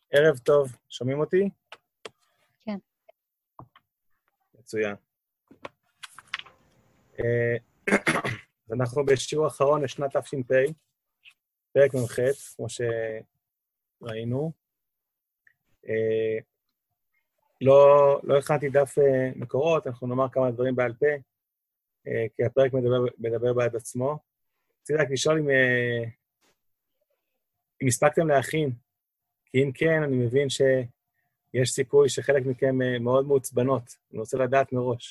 ערב טוב, שומעים אותי? כן. מצוין. אז אנחנו בשיעור האחרון לשנת תש"פ, פרק מ"ח, כמו שראינו. לא הכנתי דף מקורות, אנחנו נאמר כמה דברים בעל פה, כי הפרק מדבר בעד עצמו. רציתי רק לשאול אם הספקתם להכין, כי אם כן, אני מבין שיש סיכוי שחלק מכם מאוד מעוצבנות. אני רוצה לדעת מראש.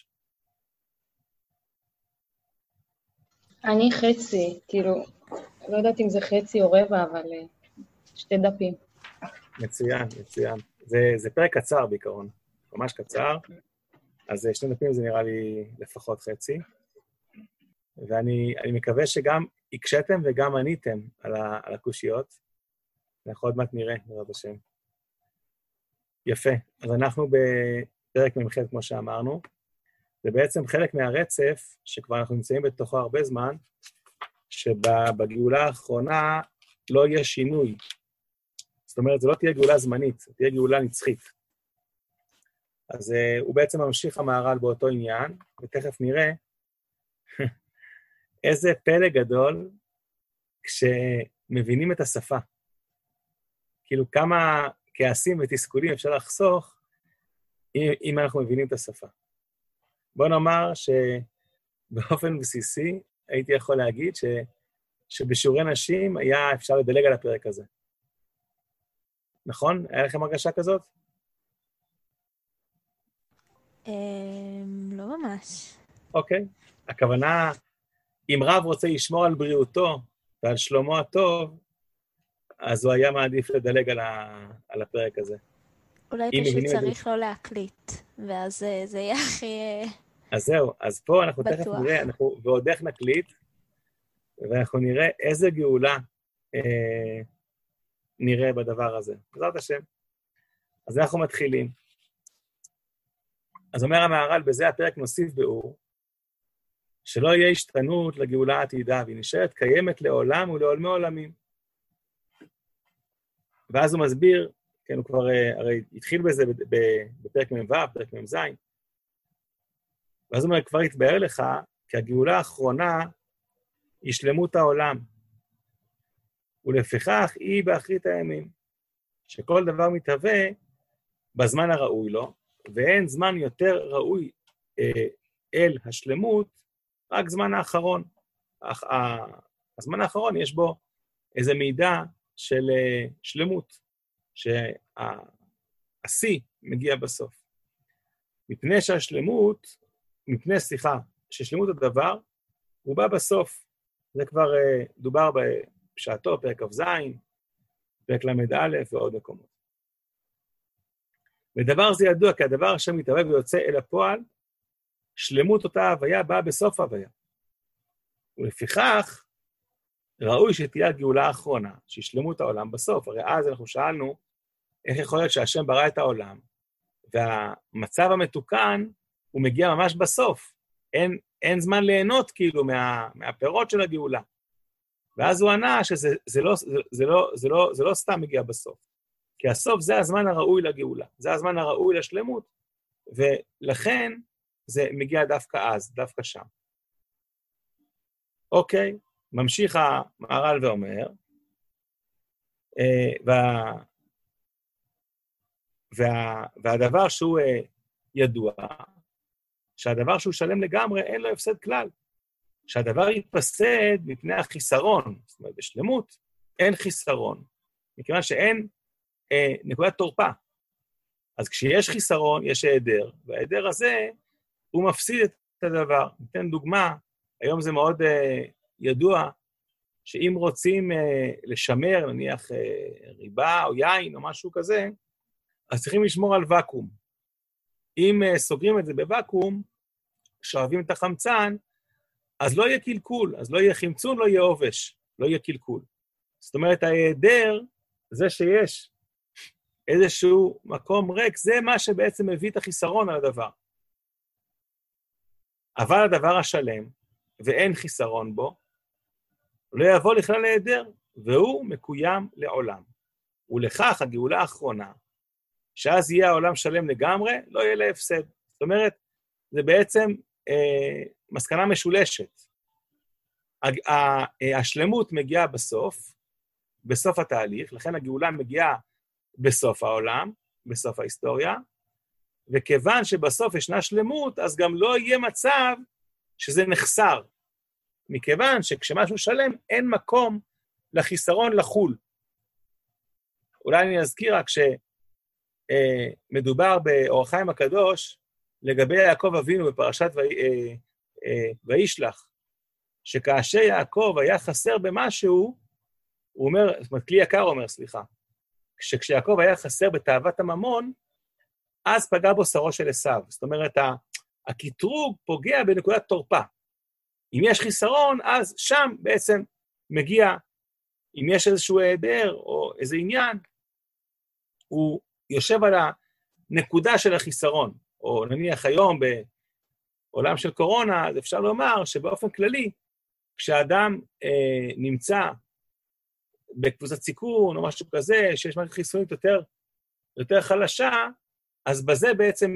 אני חצי, כאילו, לא יודעת אם זה חצי או רבע, אבל 2 דפים. מצוין, מצוין. זה פרק קצר בעיקרון, ממש קצר, אז 2 דפים זה נראה לי לפחות חצי, ואני מקווה שגם הקשתם וגם עניתם על הקושיות, אנחנו עוד מעט נראה, בעזרת השם. יפה, אז אנחנו בפרק מ"ח, כמו שאמרנו, זה בעצם חלק מהרצף, שכבר אנחנו נמצאים בתוכו הרבה זמן, שבגאולה האחרונה לא יהיה שינוי. זאת אומרת, זה לא תהיה גאולה זמנית, זה תהיה גאולה נצחית. אז הוא בעצם ממשיך המהר"ל באותו עניין, ותכף נראה איזה פלא גדול כשמבינים את השפה. כאילו כמה כעסים ותסכולים אפשר לחסוך אם אנחנו מבינים את השפה. בוא נאמר שבאופן בסיסי הייתי יכול להגיד שבשיעורי נשים היה אפשר לדלג על הפרק הזה. נכון? היה לכם הרגשה כזאת? לא ממש. אוקיי. הכוונה, אם רב רוצה לשמור על בריאותו ועל שלומו הטוב, אז הוא היה מעדיף לדלג על הפרק הזה. אולי פשוט צריך לא להקליט, ואז זה יהיה הכי... אז זהו, אז פה אנחנו בטוח. תכף נראה, ועוד איך נקליט, ואנחנו נראה איזה גאולה נראה בדבר הזה. בעזרת השם. אז אנחנו מתחילים. אז אומר המהר"ל, בזה הפרק נוסיף ביאור, שלא יהיה השתנות לגאולה העתידה, והיא נשארת קיימת לעולם ולעולמי עולמים. ואז הוא מסביר, כן, הוא כבר הרי התחיל בזה בפרק מ"ו, פרק מ"ז, ואז הוא אומר, כבר יתבהר לך, כי הגאולה האחרונה היא שלמות העולם, ולפיכך היא באחרית הימים, שכל דבר מתהווה בזמן הראוי לו, ואין זמן יותר ראוי אל השלמות, רק זמן האחרון. הזמן האחרון יש בו איזה מידע של שלמות, שהשיא מגיע בסוף. ששלמות הדבר, הוא בא בסוף. זה כבר דובר בשעתו, פרק כ"ז, פרק ל"א ועוד מקומות. ודבר זה ידוע, כי הדבר אשר מתהווה ויוצא אל הפועל, שלמות אותה הוויה באה בסוף ההוויה. ולפיכך, ראוי שתהיה הגאולה האחרונה, שישלמו את העולם בסוף. הרי אז אנחנו שאלנו, איך יכול להיות שהשם ברא את העולם, והמצב המתוקן, הוא מגיע ממש בסוף. אין זמן ליהנות כאילו מהפירות של הגאולה. ואז הוא ענה שזה לא סתם מגיע בסוף. כי הסוף זה הזמן הראוי לגאולה, זה הזמן הראוי לשלמות, ולכן זה מגיע דווקא אז, דווקא שם. אוקיי, ממשיך המהר"ל ואומר, והדבר שהוא ידוע, שהדבר שהוא שלם לגמרי, אין לו הפסד כלל. שהדבר יתפסד מפני החיסרון, זאת אומרת, בשלמות אין חיסרון, מכיוון שאין נקודת תורפה. אז כשיש חיסרון, יש היעדר, וההיעדר הזה, הוא מפסיד את הדבר. ניתן דוגמה, היום זה מאוד ידוע, שאם רוצים לשמר, נניח ריבה או יין או משהו כזה, אז צריכים לשמור על וקום. אם סוגרים את זה בוואקום, שואבים את החמצן, אז לא יהיה קלקול, אז לא יהיה חמצון, לא יהיה עובש, לא יהיה קלקול. זאת אומרת, ההיעדר, זה שיש איזשהו מקום ריק, זה מה שבעצם מביא את החיסרון על הדבר. אבל הדבר השלם, ואין חיסרון בו, לא יבוא לכלל ההיעדר, והוא מקוים לעולם. ולכך הגאולה האחרונה, שאז יהיה העולם שלם לגמרי, לא יהיה לה הפסד. זאת אומרת, זה בעצם מסקנה משולשת. השלמות מגיעה בסוף התהליך, לכן הגאולה מגיעה בסוף העולם, בסוף ההיסטוריה, וכיוון שבסוף ישנה שלמות, אז גם לא יהיה מצב שזה נחסר. מכיוון שכשמשהו שלם, אין מקום לחיסרון לחול. אולי אני אזכיר רק שמדובר באור החיים הקדוש, לגבי יעקב אבינו בפרשת וישלח, שכאשר יעקב היה חסר במשהו, הוא אומר, זאת אומרת, כלי יקר אומר, סליחה, כשיעקב היה חסר בתאוות הממון, אז פגע בו שרו של עשיו. זאת אומרת, הקטרוג פוגע בנקודת תורפה. אם יש חיסרון, אז שם בעצם מגיע, אם יש איזשהו היעדר או איזה עניין, הוא יושב על הנקודה של החיסרון. או נניח היום בעולם של קורונה, אז אפשר לומר שבאופן כללי, כשאדם נמצא בקבוצת סיכון או משהו כזה, שיש מערכת חיסונית יותר חלשה, אז בזה בעצם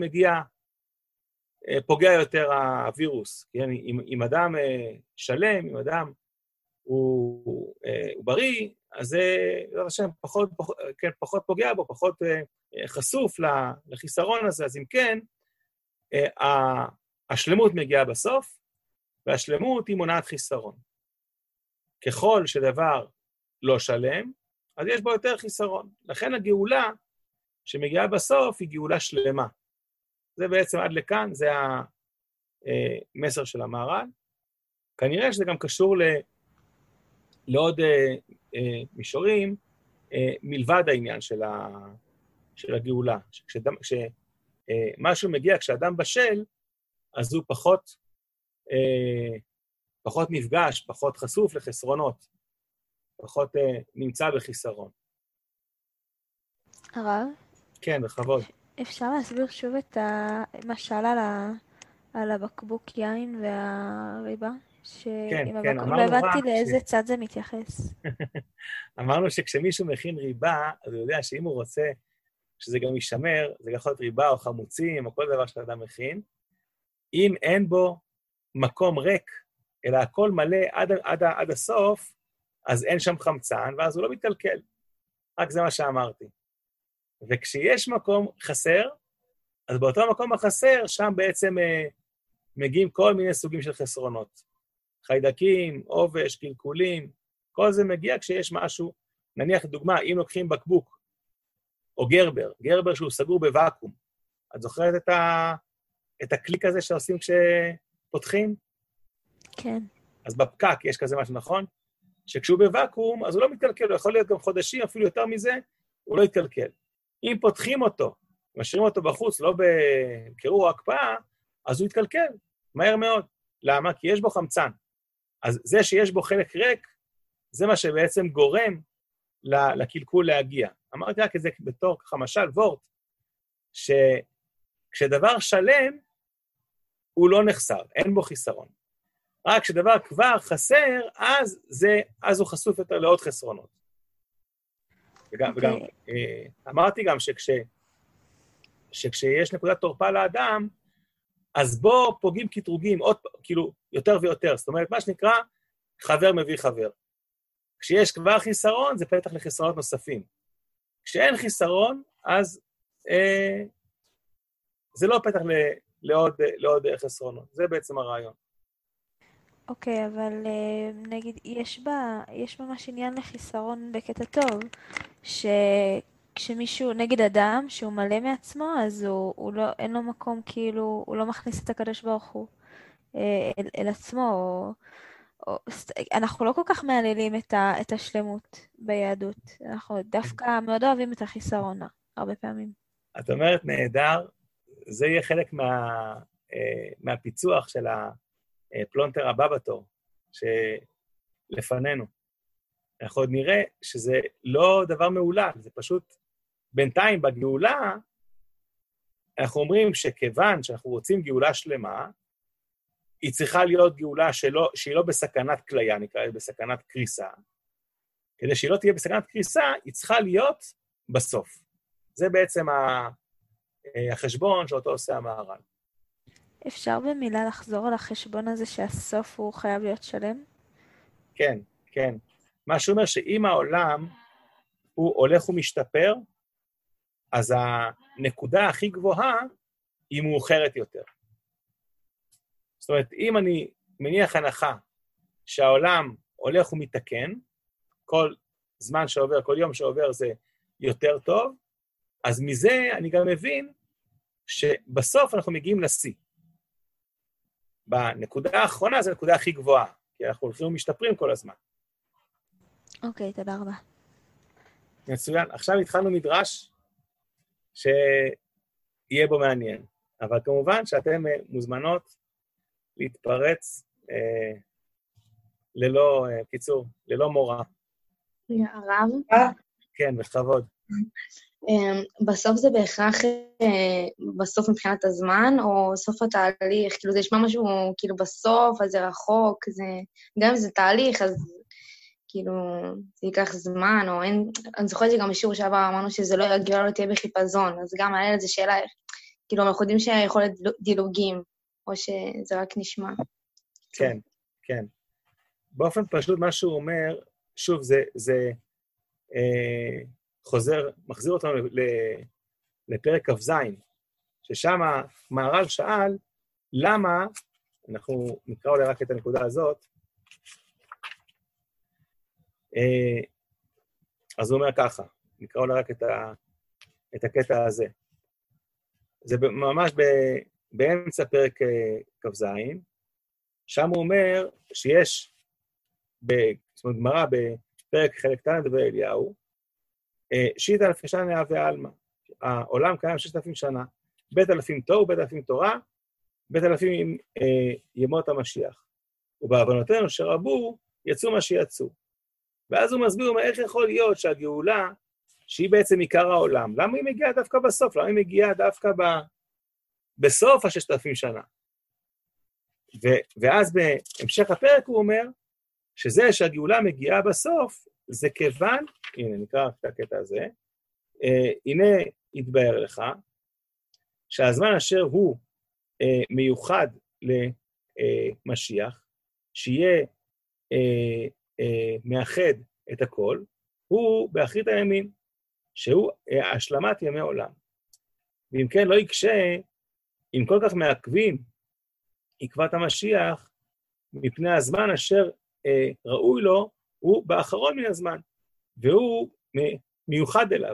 פוגע יותר הווירוס. אם אדם שלם, אם אדם הוא בריא, אז זה פחות פוגע בו, פחות חשוף לחיסרון הזה. אז אם כן, השלמות מגיעה בסוף, והשלמות היא מונעת חיסרון. ככל שדבר לא שלם, אז יש בו יותר חיסרון. לכן הגאולה שמגיעה בסוף היא גאולה שלמה. זה בעצם עד לכאן, זה המסר של המהר"ל. כנראה שזה גם קשור לעוד מישורים, מלבד העניין של הגאולה. כשמשהו מגיע, כשאדם בשל, אז הוא פחות נפגש, פחות חשוף לחסרונות, פחות נמצא בחיסרון. הרב? כן, בכבוד. אפשר להסביר שוב את מה שאלה על הבקבוק יין והריבה? כן, אמרנו לא הבנתי לאיזה צד זה מתייחס. אמרנו שכשמישהו מכין ריבה, אז הוא יודע שאם הוא רוצה שזה גם יישמר, זה יכול להיות ריבה או חמוצים, או כל דבר שאדם מכין, אם אין בו מקום ריק, אלא הכל מלא עד הסוף, אז אין שם חמצן, ואז הוא לא מתקלקל. רק זה מה שאמרתי. וכשיש מקום חסר, אז באותו מקום החסר, שם בעצם מגיעים כל מיני סוגים של חסרונות. חיידקים, עובש, קלקולים, כל זה מגיע כשיש משהו, נניח דוגמה, אם לוקחים בקבוק, או גרבר שהוא סגור בוואקום, את זוכרת את הקליק הזה שעושים כשפותחים? כן. אז בפקק יש כזה משהו, נכון? שכשהוא בוואקום, אז הוא לא מתקלקל, הוא יכול להיות גם חודשים, אפילו יותר מזה, הוא לא יתקלקל. אם פותחים אותו, משאירים אותו בחוץ, לא בקירור או הקפאה, אז הוא יתקלקל, מהר מאוד. למה? כי יש בו חמצן. אז זה שיש בו חלק ריק, זה מה שבעצם גורם לקלקול להגיע. אמרתי רק את זה בתור ככה משל וורט, שכשדבר שלם, הוא לא נחסר, אין בו חיסרון. רק כשדבר כבר חסר, אז הוא חשוף יותר לעוד חסרונות. וגם אמרתי גם שכשיש נקודת תורפה לאדם, אז בו פוגעים קטרוגים, כאילו יותר ויותר. זאת אומרת, מה שנקרא, חבר מביא חבר. כשיש כבר חיסרון, זה פתח לחסרונות נוספים. כשאין חיסרון, אז זה לא פתח לעוד חסרונות. זה בעצם הרעיון. אוקיי, אבל נגיד, יש ממש עניין לחיסרון בקטע טוב, כשמישהו, נגיד אדם, שהוא מלא מעצמו, אז אין לו מקום, כאילו, הוא לא מכניס את הקדוש ברוך הוא אל עצמו, אנחנו לא כל כך מעללים את השלמות ביהדות, אנחנו דווקא מאוד אוהבים את החיסרון, הרבה פעמים. את אומרת, נהדר, זה יהיה חלק מהפיצוח של הפלונטר הבא בתור, שלפנינו. אנחנו עוד נראה שזה לא דבר מעולה, זה פשוט בינתיים בגאולה, אנחנו אומרים שכיוון שאנחנו רוצים גאולה שלמה, היא צריכה להיות גאולה שהיא לא בסכנת כליה, נקרא בסכנת קריסה. כדי שהיא לא תהיה בסכנת קריסה, היא צריכה להיות בסוף. זה בעצם החשבון שאותו עושה המהר"ל. אפשר במילה לחזור על החשבון הזה שהסוף הוא חייב להיות שלם? כן, כן. מה שאומר שאם העולם הוא הולך ומשתפר, אז הנקודה הכי גבוהה היא מאוחרת יותר. זאת אומרת, אם אני מניח הנחה שהעולם הולך ומתקן, כל זמן שעובר, כל יום שעובר זה יותר טוב, אז מזה אני גם מבין שבסוף אנחנו מגיעים לשיא. בנקודה האחרונה זו הנקודה הכי גבוהה, כי אנחנו הולכים ומשתפרים כל הזמן. אוקיי, תודה רבה. מצוין. עכשיו התחלנו מדרש שיהיה בו מעניין, אבל כמובן שאתם מוזמנות להתפרץ ללא, קיצור, ללא מורא. הרב? כן, בכבוד. בסוף זה בהכרח בסוף מבחינת הזמן, או סוף התהליך? כאילו זה נשמע משהו כאילו בסוף, אז זה רחוק, זה... גם אם זה תהליך, אז כאילו זה ייקח זמן, או אין... אני זוכרת שגם בשיעור שעבר אמרנו שזה לא יגיע, לא תהיה בחיפזון, אז גם עליה לזה שאלה, כאילו אנחנו יודעים שיכול להיות דילוגים, או שזה רק נשמע. כן, כן. באופן פשוט מה שהוא אומר, שוב, זה מחזיר אותנו לפרק כ"ז, ששם מהר"ל שאל, למה, אנחנו נקרא אולי רק את הנקודה הזאת, אז הוא אומר ככה, נקרא אולי רק את הקטע הזה. זה ממש באמצע פרק כ"ז, שם הוא אומר שיש, זאת אומרת, גמרא בפרק חלק תנא דברי אליהו, 6,000 שנה ועלמא. העולם קיים 6,000 שנה, 6,000 תוהו, 6,000 תורה, 6,000 ימות המשיח. ובעוונותינו שרבו, יצאו מה שיצאו. ואז הוא מסביר, איך יכול להיות שהגאולה, שהיא בעצם עיקר העולם, למה היא מגיעה דווקא בסוף? למה היא מגיעה דווקא בסוף 6,000 שנה? ואז בהמשך הפרק הוא אומר, שזה שהגאולה מגיעה בסוף, זה כיוון, הנה נקרא את הקטע הזה, הנה יתבהר לך, שהזמן אשר הוא מיוחד למשיח, שיהיה מאחד את הכל, הוא באחרית הימים, שהוא השלמת ימי עולם. ואם כן לא יקשה, אם כל כך מעכבים עקבת המשיח, מפני הזמן אשר ראוי לו, הוא באחרון מן הזמן, והוא מיוחד אליו,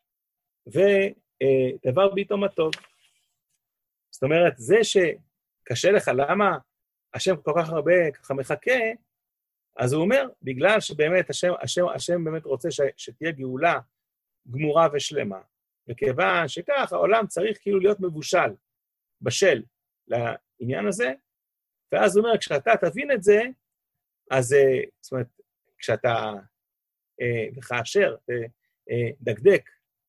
ודבר ביתו מה טוב. זאת אומרת, זה שקשה לך, למה השם כל כך הרבה ככה מחכה, אז הוא אומר, בגלל שבאמת השם באמת רוצה שתהיה גאולה גמורה ושלמה, וכיוון שכך העולם צריך כאילו להיות מבושל, בשל לעניין הזה, ואז הוא אומר, כשאתה תבין את זה, אז זאת אומרת, כשאתה וכאשר דקדק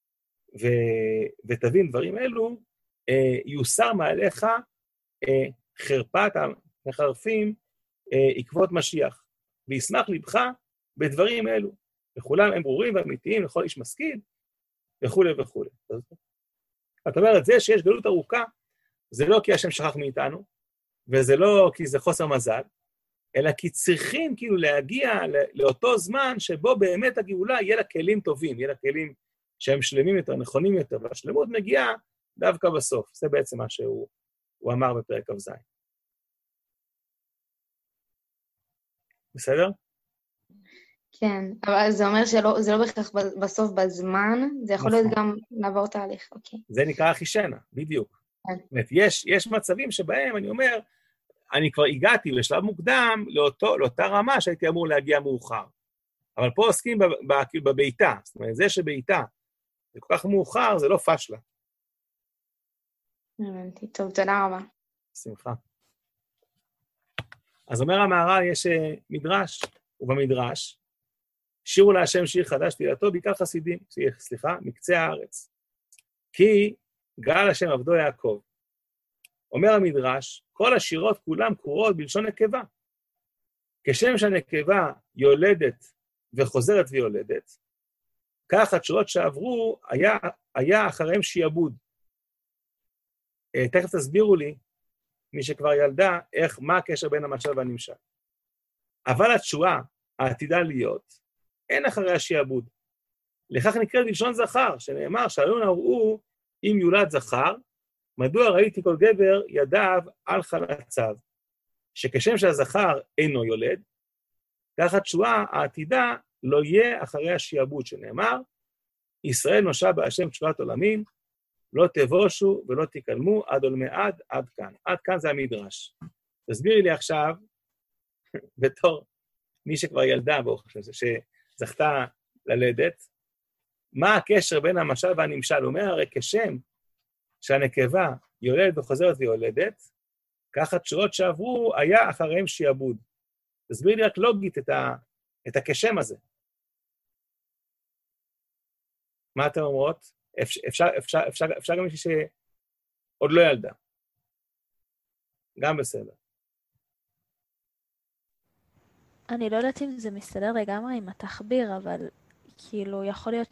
ותבין דברים אלו, יוסר מעליך חרפת המחרפים עקבות משיח, וישמח לבך בדברים אלו, וכולם הם ברורים ואמיתיים לכל איש משכיל, וכו' וכו'. זאת אומרת, זה שיש גלות ארוכה, זה לא כי השם שכח מאיתנו, וזה לא כי זה חוסר מזל, אלא כי צריכים כאילו להגיע לאותו זמן שבו באמת הגאולה יהיה לה כלים טובים, יהיה לה כלים שהם שלמים יותר, נכונים יותר, והשלמות מגיעה דווקא בסוף. זה בעצם מה שהוא אמר בפרק כ"ז. בסדר? כן, אבל זה אומר שזה לא בהכרח בסוף בזמן, זה יכול להיות גם לעבור תהליך, אוקיי. זה נקרא אחישנה, בדיוק. כן. זאת אומרת, יש מצבים שבהם אני אומר, אני כבר הגעתי לשלב מוקדם לאותה רמה שהייתי אמור להגיע מאוחר. אבל פה עוסקים בביתה, זאת אומרת, זה שביתה זה כל כך מאוחר, זה לא פשלה. הבנתי, טוב, תודה רבה. שמחה. אז אומר המהר"ל, יש מדרש, ובמדרש, שירו להשם שיר חדש תהילתו, בעיקר חסידים, מקצה הארץ. כי גאל השם עבדו יעקב. אומר המדרש, כל השירות כולם קרואות בלשון נקבה. כשם שהנקבה יולדת וחוזרת ויולדת, כך התשואות שעברו, היה אחריהם שיעבוד. תכף תסבירו לי, מי שכבר ילדה, מה הקשר בין המשל והנמשל. אבל התשואה העתידה להיות, אין אחריה שיעבוד. לכך נקראת בלשון זכר, שנאמר, שאלון הראו, אם יולד זכר, מדוע ראיתי כל גבר ידיו על חלציו, שכשם שהזכר אינו יולד, כך התשואה העתידה לא יהיה אחריה שיעבוד, שנאמר, ישראל נושע בהשם תשועת עולמים, לא תבושו ולא תקלמו עד עולמי עד כאן. עד כאן זה המדרש. תסבירי לי עכשיו, בתור מי שכבר ילדה ברוך השם, שזכתה ללדת, מה הקשר בין המשל והנמשל? הוא אומר, הרי כשם שהנקבה יולדת וחוזרת ויולדת, כך התשואות שעברו היה אחריהם שיעבוד. תסבירי לי רק לוגית את הקשם הזה. מה אתם אומרות? אפשר גם מישהי שעוד לא ילדה. גם בסדר. אני לא יודעת אם זה מסתדר לגמרי עם התחביר, אבל כאילו יכול להיות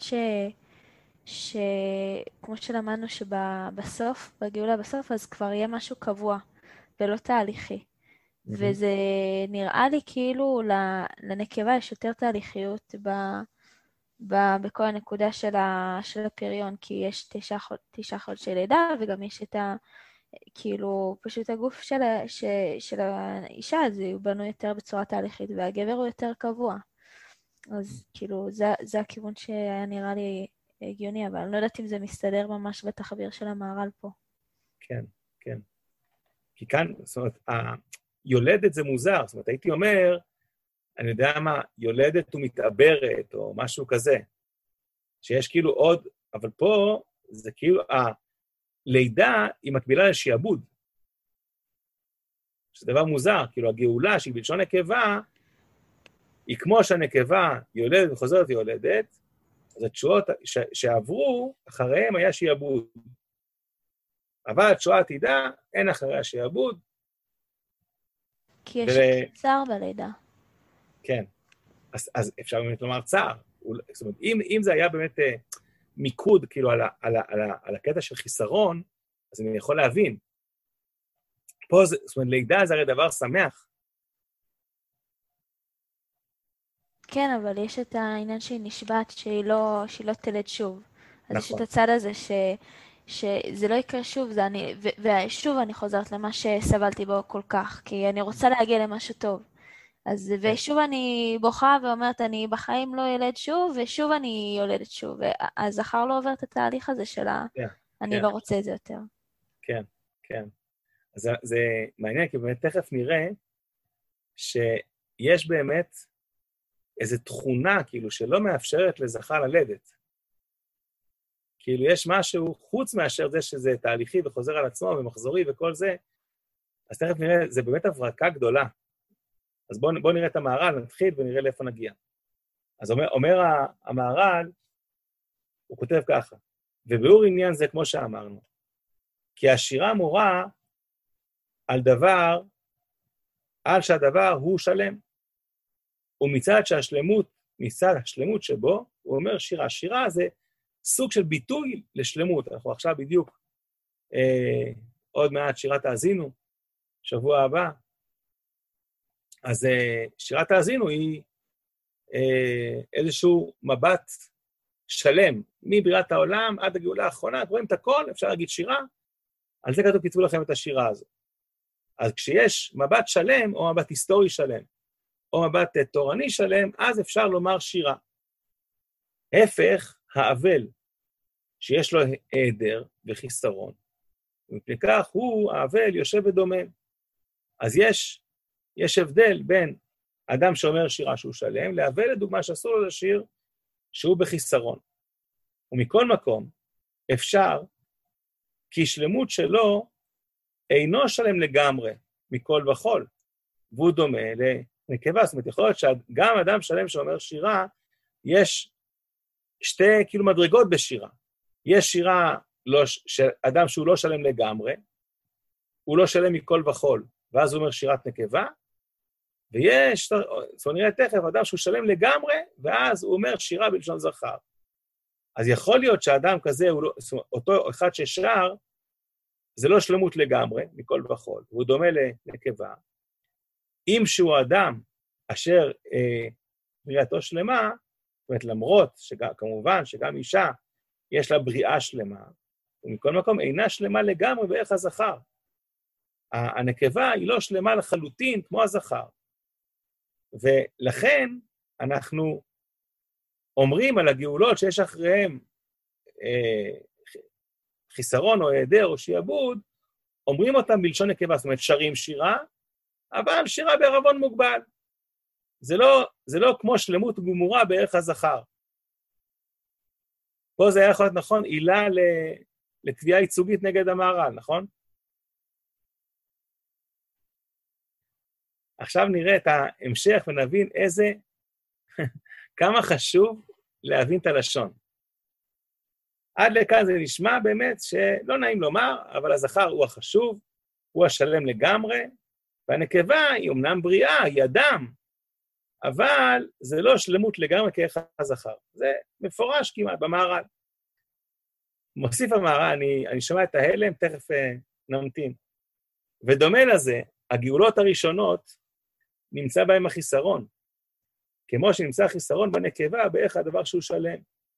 כמו שלמדנו שבסוף, בגאולה בסוף, אז כבר יהיה משהו קבוע ולא תהליכי. וזה נראה לי כאילו לנקבה יש יותר תהליכיות בכל הנקודה של הפריון, כי יש 9 חודשי לידה, וגם יש את כאילו פשוט הגוף של האישה, אז הוא בנוי יותר בצורה תהליכית, והגבר הוא יותר קבוע. אז כאילו זה הכיוון שהיה נראה לי הגיוני, אבל אני לא יודעת אם זה מסתדר ממש בתחביר של המהר"ל פה. כן, כן. כי כאן, זאת אומרת, יולדת זה מוזר, זאת אומרת, הייתי אומר, אני יודע מה, יולדת ומתעברת, או משהו כזה, שיש כאילו עוד, אבל פה זה כאילו, הלידה היא מקבילה לשיעבוד. שזה דבר מוזר, כאילו הגאולה שהיא בלשון נקבה, היא כמו שהנקבה יולדת וחוזרת ויולדת, אז התשואות שעברו, אחריהם היה שיעבוד. אבל התשואה העתידה, אין אחריה שיעבוד. כי יש צער בלידה. כן. אז אפשר באמת לומר צער. זאת אומרת, אם זה היה באמת מיקוד, כאילו, על הקטע של חיסרון, אז אני יכול להבין. פה, זאת אומרת, לידה זה הרי דבר שמח. כן, אבל יש את העניין שהיא נשבעת, שהיא לא תלד שוב. אז יש את נכון. הצד הזה שזה לא יקרה שוב, ושוב אני חוזרת למה שסבלתי בו כל כך, כי אני רוצה להגיע למשהו טוב. אז ושוב אני בוכה ואומרת, אני בחיים לא ילד שוב, ושוב אני יולדת שוב. הזכר לא עובר את התהליך הזה שלה, אני לא רוצה את זה יותר. כן, כן. אז זה מעניין, כי באמת תכף נראה שיש באמת איזו תכונה, כאילו, שלא מאפשרת לזכר ללדת. כאילו, יש משהו חוץ מאשר זה שזה תהליכי וחוזר על עצמו ומחזורי וכל זה, אז תכף נראה, זה באמת הברקה גדולה. אז בואו נראה את המהר"ל, נתחיל ונראה לאיפה נגיע. אז אומר המהר"ל, הוא כותב ככה, וביאור עניין זה כמו שאמרנו, כי השירה מורה על שהדבר הוא שלם, ומצד השלמות שבו, הוא אומר שירה. שירה זה סוג של ביטוי לשלמות. אנחנו עכשיו בדיוק, עוד מעט שירת האזינו, שבוע הבא. אז שירת האזינו היא איזשהו מבט שלם, מבריאת העולם עד הגאולה האחרונה, רואים את הכל, אפשר להגיד שירה, על זה כתבו לכם את השירה הזו. אז כשיש מבט שלם, או מבט היסטורי שלם, או מבט תורני שלם, אז אפשר לומר שירה. הפך האבל, שיש לו היעדר וחיסרון, ומפני כך הוא, האבל, יושב ודומם. אז יש הבדל בין אדם שאומר שירה שהוא שלם, לאבל לדוגמה שאסור לו לשיר שהוא בחיסרון. ומכל מקום אפשר, כי שלמות שלו אינו שלם לגמרי מכל וכל, והוא דומה לנקבה. זאת אומרת, יכול להיות שגם אדם שלם שאומר שירה, יש שתי כאילו מדרגות בשירה. יש שירה של אדם שהוא לא שלם לגמרי, הוא לא שלם מכל וכל, ואז הוא אומר שירת נקבה, ויש, זאת אומרת, נראה תכף, אדם שהוא שלם לגמרי, ואז הוא אומר שירה בלשון זכר. אז יכול להיות שהאדם כזה, זאת אומרת, אותו אחד ששר, זה לא שלמות לגמרי, מכל וכל, הוא דומה לנקבה. אם שהוא אדם אשר בריאתו שלמה, זאת אומרת, למרות כמובן שגם אישה יש לה בריאה שלמה, ומכל מקום אינה שלמה לגמרי בערך הזכר. הנקבה היא לא שלמה לחלוטין כמו הזכר. ולכן אנחנו אומרים על הגאולות שיש אחריהם חיסרון או היעדר או שיעבוד, אומרים אותם בלשון נקבה, זאת אומרת שרים שירה, אבל שירה בערבון מוגבל. זה לא כמו שלמות גמורה בערך הזכר. פה זה היה יכול להיות נכון, עילה לתביעה ייצוגית נגד המהר"ל, נכון? עכשיו נראה את ההמשך ונבין כמה חשוב להבין את הלשון. עד לכאן זה נשמע באמת שלא נעים לומר, אבל הזכר הוא החשוב, הוא השלם לגמרי, והנקבה היא אמנם בריאה, היא אדם, אבל זה לא שלמות לגמרי כאיך הזכר. זה מפורש כמעט במהר"ל. מוסיף המהר"ל, אני שומע את ההלם, תכף נמתין. ודומה לזה, הגאולות הראשונות נמצא בהם החיסרון. כמו שנמצא חיסרון בנקבה, באיך הדבר שהוא שלם.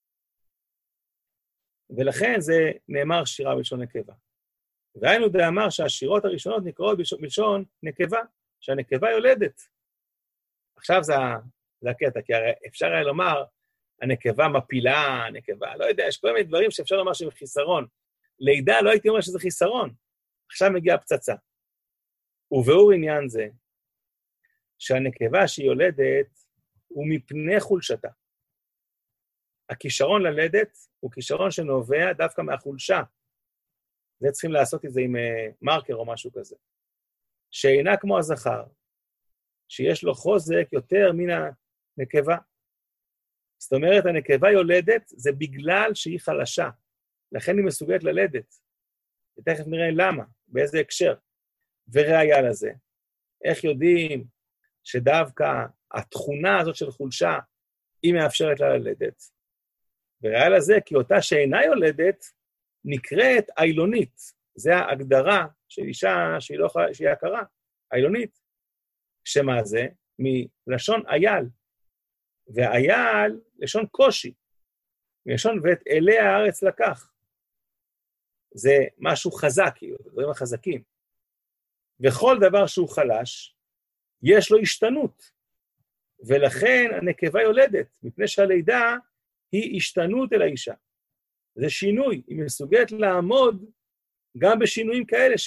ולכן זה נאמר שירה בלשון נקבה. והיינו דאמר שהשירות הראשונות נקראות בלשון נקבה, שהנקבה יולדת. עכשיו זה הקטע, כי הרי אפשר היה לומר, הנקבה מפילה, הנקבה, לא יודע, יש כל מיני דברים שאפשר לומר שהם חיסרון. לידה לא הייתי אומר שזה חיסרון. עכשיו מגיעה פצצה. ובאור עניין זה, שהנקבה שהיא יולדת, הוא מפני חולשתה. הכישרון ללדת הוא כישרון שנובע דווקא מהחולשה. זה צריכים לעשות את זה עם מרקר או משהו כזה. שאינה כמו הזכר, שיש לו חוזק יותר מן הנקבה. זאת אומרת, הנקבה יולדת זה בגלל שהיא חלשה. לכן היא מסוגלת ללדת. ותכף נראה למה, באיזה הקשר. וראיה לזה. איך יודעים שדווקא התכונה הזאת של חולשה, היא מאפשרת לה ללדת. וראיה לזה, כי אותה שאינה יולדת, נקראת אילונית. זה ההגדרה של אישה שהיא הכרה, אילונית. שמה זה? מלשון אייל. ואייל, לשון קושי. מלשון ואת אלי הארץ לקח. זה משהו חזק, דברים החזקים. וכל דבר שהוא חלש, יש לו השתנות. ולכן הנקבה יולדת, מפני שהלידה היא השתנות אל האישה. זה שינוי, היא מסוגלת לעמוד גם בשינויים כאלה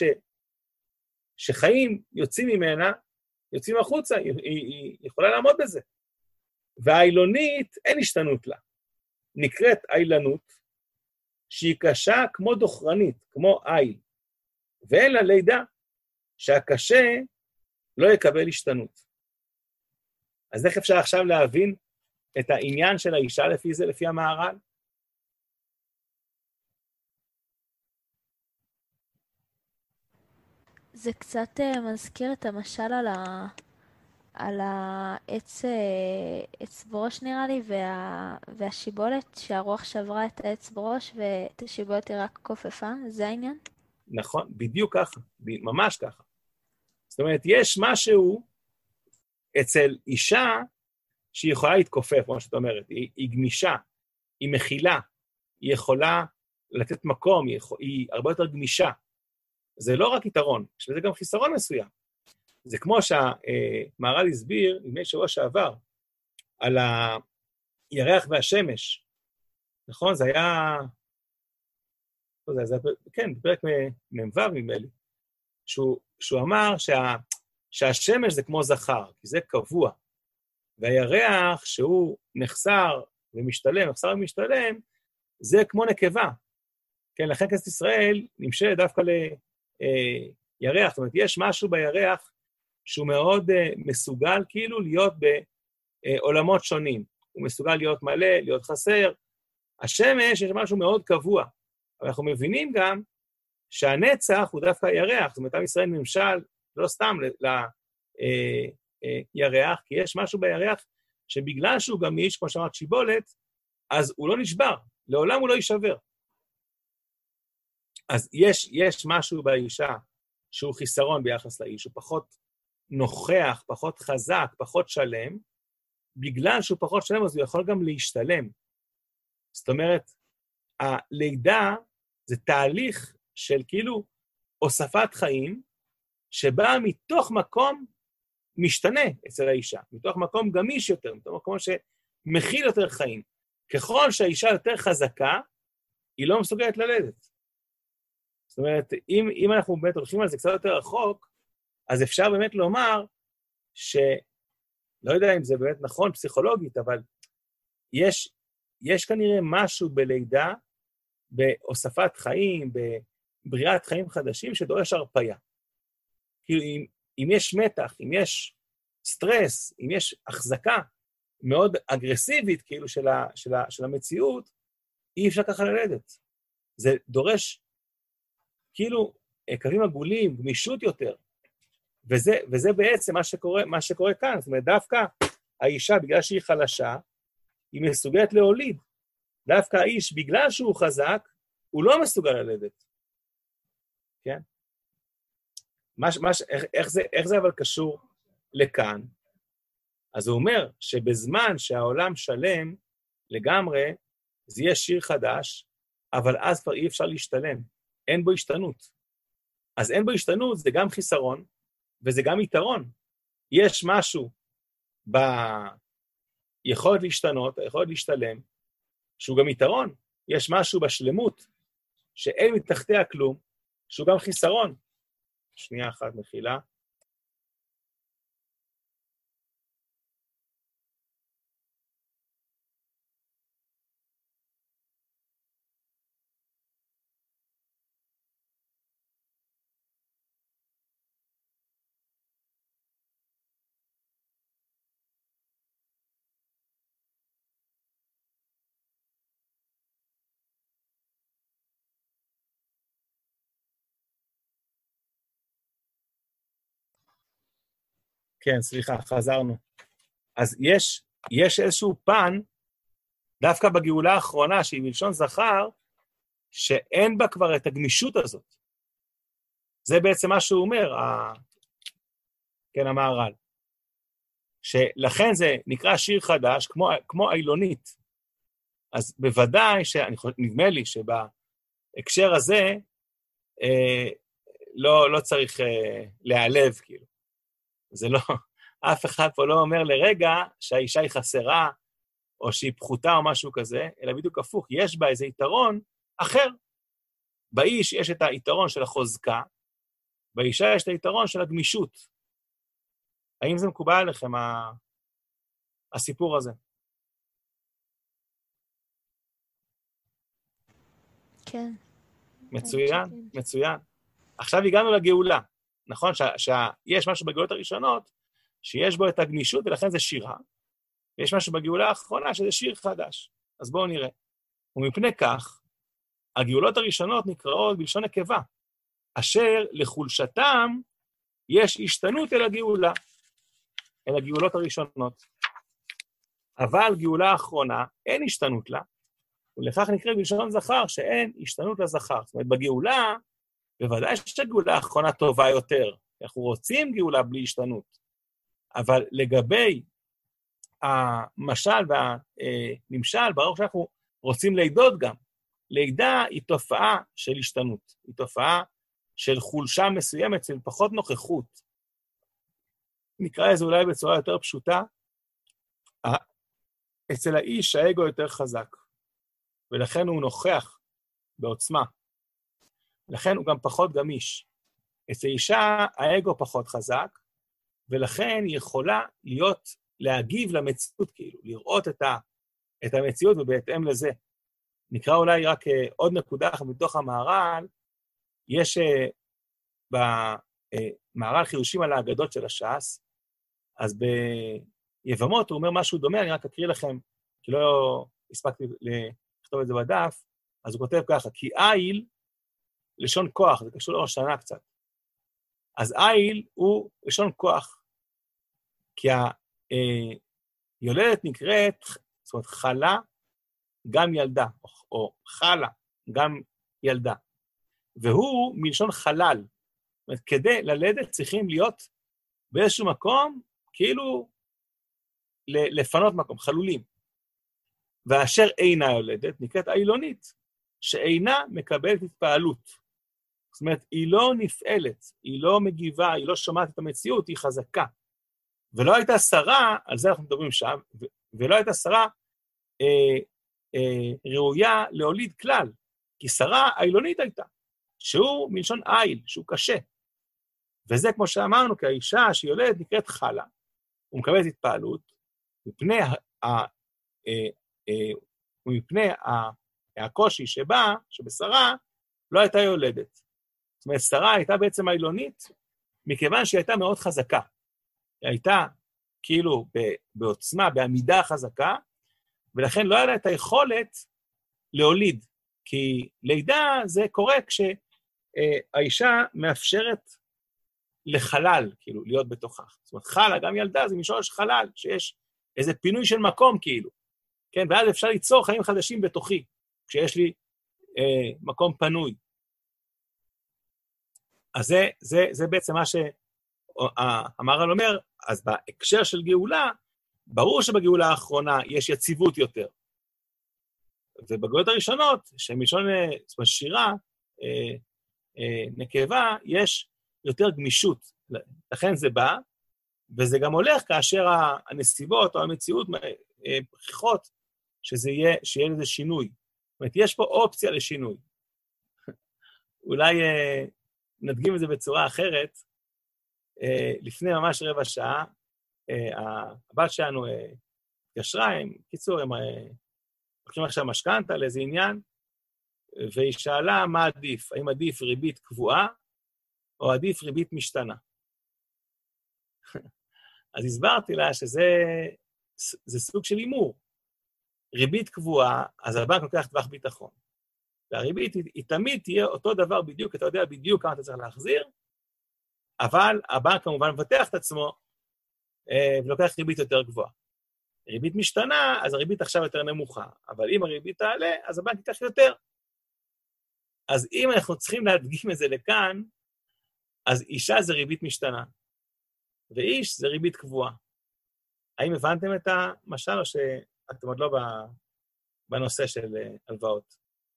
שחיים יוצאים ממנה, יוצאים החוצה, היא יכולה לעמוד בזה. והאילונית אין השתנות לה. נקראת אילנות, שהיא קשה כמו דוחרנית, כמו איל. ואין לה לידה, שהקשה לא יקבל השתנות. אז איך אפשר עכשיו להבין את העניין של האישה לפי זה, לפי המהר"ל? זה קצת מזכיר את המשל על העץ בראש נראה לי, והשיבולת, שהרוח שברה את העץ בראש ואת השיבולת היא רק כופפה, זה העניין? נכון, בדיוק ככה, ממש ככה. זאת אומרת, יש משהו אצל אישה שהיא יכולה להתכופף, כמו שאת אומרת, היא גמישה, היא מכילה, היא יכולה לתת מקום, היא הרבה יותר גמישה. זה לא רק יתרון, יש לזה גם חיסרון מסוים. זה כמו שהמהר"ל הסביר, לפני שבוע שעבר, על הירח והשמש. נכון? זה היה... כן, בפרק מ"ו נדמה לי. שהוא אמר שהשמש זה כמו זכר, כי זה קבוע. והירח שהוא נחסר ומשתלם, זה כמו נקבה. כן, לכן כנסת ישראל נמשלת דווקא לירח. זאת אומרת, יש משהו בירח שהוא מאוד מסוגל כאילו להיות בעולמות שונים. הוא מסוגל להיות מלא, להיות חסר. השמש יש משהו מאוד קבוע. אבל אנחנו מבינים גם שהנצח הוא דווקא ירח. זאת אומרת, עם ישראל נמשל לא סתם לירח, כי יש משהו בירח שבגלל שהוא גמיש, כמו שאמרת שיבולת, אז הוא לא נשבר. לעולם הוא לא יישבר. אז יש משהו באישה שהוא חיסרון ביחס לאיש, הוא פחות נוכח, פחות חזק, פחות שלם, בגלל שהוא פחות שלם, אז הוא יכול גם להשתלם. זאת אומרת, הלידה זה תהליך של כאילו הוספת חיים, שבא מתוך מקום משתנה אצל האישה, מתוך מקום גמיש יותר, מתוך מקום שמכיל יותר חיים. ככל שהאישה יותר חזקה, היא לא מסוגלת ללדת. זאת אומרת, אם אנחנו באמת הולכים על זה קצת יותר רחוק, אז אפשר באמת לומר לא יודע אם זה באמת נכון פסיכולוגית, אבל יש כנראה משהו בלידה, בהוספת חיים, בבריאת חיים חדשים, שדורש הרפיה. כאילו, אם יש מתח, אם יש סטרס, אם יש החזקה מאוד אגרסיבית, כאילו, של המציאות, אי אפשר ככה ללדת. זה דורש, כאילו, קווים עגולים, גמישות יותר. וזה בעצם מה שקורה כאן. זאת אומרת, דווקא האישה, בגלל שהיא חלשה, היא מסוגלת להוליד. דווקא האיש, בגלל שהוא חזק, הוא לא מסוגל ללדת. כן? איך זה אבל קשור לכאן? אז הוא אומר שבזמן שהעולם שלם לגמרי, זה יהיה שיר חדש, אבל אז כבר אי אפשר להשתלם. אין בו השתנות. אז אין בו השתנות, זה גם חיסרון, וזה גם יתרון. יש משהו ביכולת להשתנות, היכולת להשתלם, שהוא גם יתרון. יש משהו בשלמות, שאין מתחתיה כלום, שהוא גם חיסרון. שנייה אחת מחילה. כן, סליחה, חזרנו. אז יש איזשהו פן, דווקא בגאולה האחרונה, שהיא מלשון זכר, שאין בה כבר את הגמישות הזאת. זה בעצם מה שהוא אומר, כן, המהר"ל. שלכן זה נקרא שיר חדש, כמו אילונית. אז בוודאי, נדמה לי שבהקשר הזה, לא צריך להיעלב, כאילו. זה לא, אף אחד פה לא אומר לרגע שהאישה היא חסרה, או שהיא פחותה או משהו כזה, אלא בדיוק הפוך, יש בה איזה יתרון אחר. באיש יש את היתרון של החוזקה, באישה יש את היתרון של הגמישות. האם זה מקובל עליכם, הסיפור הזה? כן. מצוין, מצוין. עכשיו הגענו לגאולה. נכון שיש משהו בגאולות הראשונות, שיש בו את הגמישות, ולכן זה שירה, ויש משהו בגאולה האחרונה, שזה שיר חדש. אז בואו נראה. ומפני כך, הגאולות הראשונות נקראות בלשון נקבה, אשר לחולשתם יש השתנות אל הגאולה, אל הגאולות הראשונות. אבל גאולה האחרונה, אין השתנות לה, ולכך נקרא בלשון זכר, שאין השתנות לזכר. זאת אומרת, בגאולה, בוודאי שהגאולה האחרונה טובה יותר, אנחנו רוצים גאולה בלי השתנות, אבל לגבי המשל והנמשל, ברור שאנחנו רוצים לידות גם. לידה היא תופעה של השתנות, היא תופעה של חולשה מסוימת, של פחות נוכחות. נקרא לזה אולי בצורה יותר פשוטה, אצל האיש האגו יותר חזק, ולכן הוא נוכח בעוצמה. לכן הוא גם פחות גמיש. אצל אישה האגו פחות חזק, ולכן היא יכולה להגיב למציאות, כאילו, לראות את המציאות ובהתאם לזה. נקרא אולי רק עוד נקודה מתוך המהר"ל, יש במהר"ל חידושים על האגדות של הש"ס, אז ביבמות הוא אומר משהו דומה, אני רק אקריא לכם, כי לא הספקתי לכתוב את זה בדף, אז הוא כותב ככה, כי איל, לשון כוח, זה קשור לראש שנה קצת. אז איל הוא לשון כוח, כי היולדת נקראת, זאת אומרת, חלה גם ילדה, או חלה, גם ילדה. והוא מלשון חלל. זאת אומרת, כדי ללדת צריכים להיות באיזשהו מקום, כאילו לפנות מקום, חלולים. ואשר אינה יולדת, נקראת אילונית, שאינה מקבלת התפעלות. זאת אומרת, היא לא נפעלת, היא לא מגיבה, היא לא שומעת את המציאות, היא חזקה. ולא הייתה שרה, על זה אנחנו מדברים שם, ולא הייתה שרה ראויה להוליד כלל, כי שרה אילונית הייתה, שהוא מלשון איל, שהוא קשה. וזה כמו שאמרנו, כי האישה שיולדת נקראת חלה, הוא מקבלת התפעלות, ומפני הקושי שבשרה, לא הייתה יולדת. זאת אומרת, שרה הייתה בעצם אילונית, מכיוון שהיא הייתה מאוד חזקה. היא הייתה כאילו בעוצמה, בעמידה חזקה, ולכן לא היה לה את היכולת להוליד, כי לידה זה קורה כשהאישה מאפשרת לחלל, כאילו, להיות בתוכה. זאת אומרת, חלה, גם ילדה, זה משורש חלל, שיש איזה פינוי של מקום, כאילו. כן, ואז אפשר ליצור חיים חדשים בתוכי, כשיש לי מקום פנוי. אז זה בעצם מה שהמהר"ל אומר, אז בהקשר של גאולה, ברור שבגאולה האחרונה יש יציבות יותר. ובגאולות הראשונות, שמלשון שירה, נקבה, יש יותר גמישות. לכן זה בא, וזה גם הולך כאשר הנסיבות או המציאות פריחות, שיהיה לזה שינוי. זאת אומרת, יש פה אופציה לשינוי. אולי נדגים את זה בצורה אחרת. לפני ממש רבע שעה, הבת שלנו התקשרה, קיצור, הם לוקחים עכשיו משכנתה לאיזה עניין, והיא שאלה מה עדיף, האם עדיף ריבית קבועה, או עדיף ריבית משתנה. אז הסברתי לה שזה סוג של אימור. ריבית קבועה, אז הבנק לוקח טווח ביטחון. והריבית היא תמיד תהיה אותו דבר בדיוק, אתה יודע בדיוק כמה אתה צריך להחזיר, אבל הבנק כמובן מבטח את עצמו, ולוקח ריבית יותר גבוהה. ריבית משתנה, אז הריבית עכשיו יותר נמוכה, אבל אם הריבית תעלה, אז הבנק ייקח יותר. אז אם אנחנו צריכים להדגים את זה לכאן, אז אישה זה ריבית משתנה, ואיש זה ריבית קבועה. האם הבנתם את המשל, או שאתם עוד לא בנושא של הלוואות?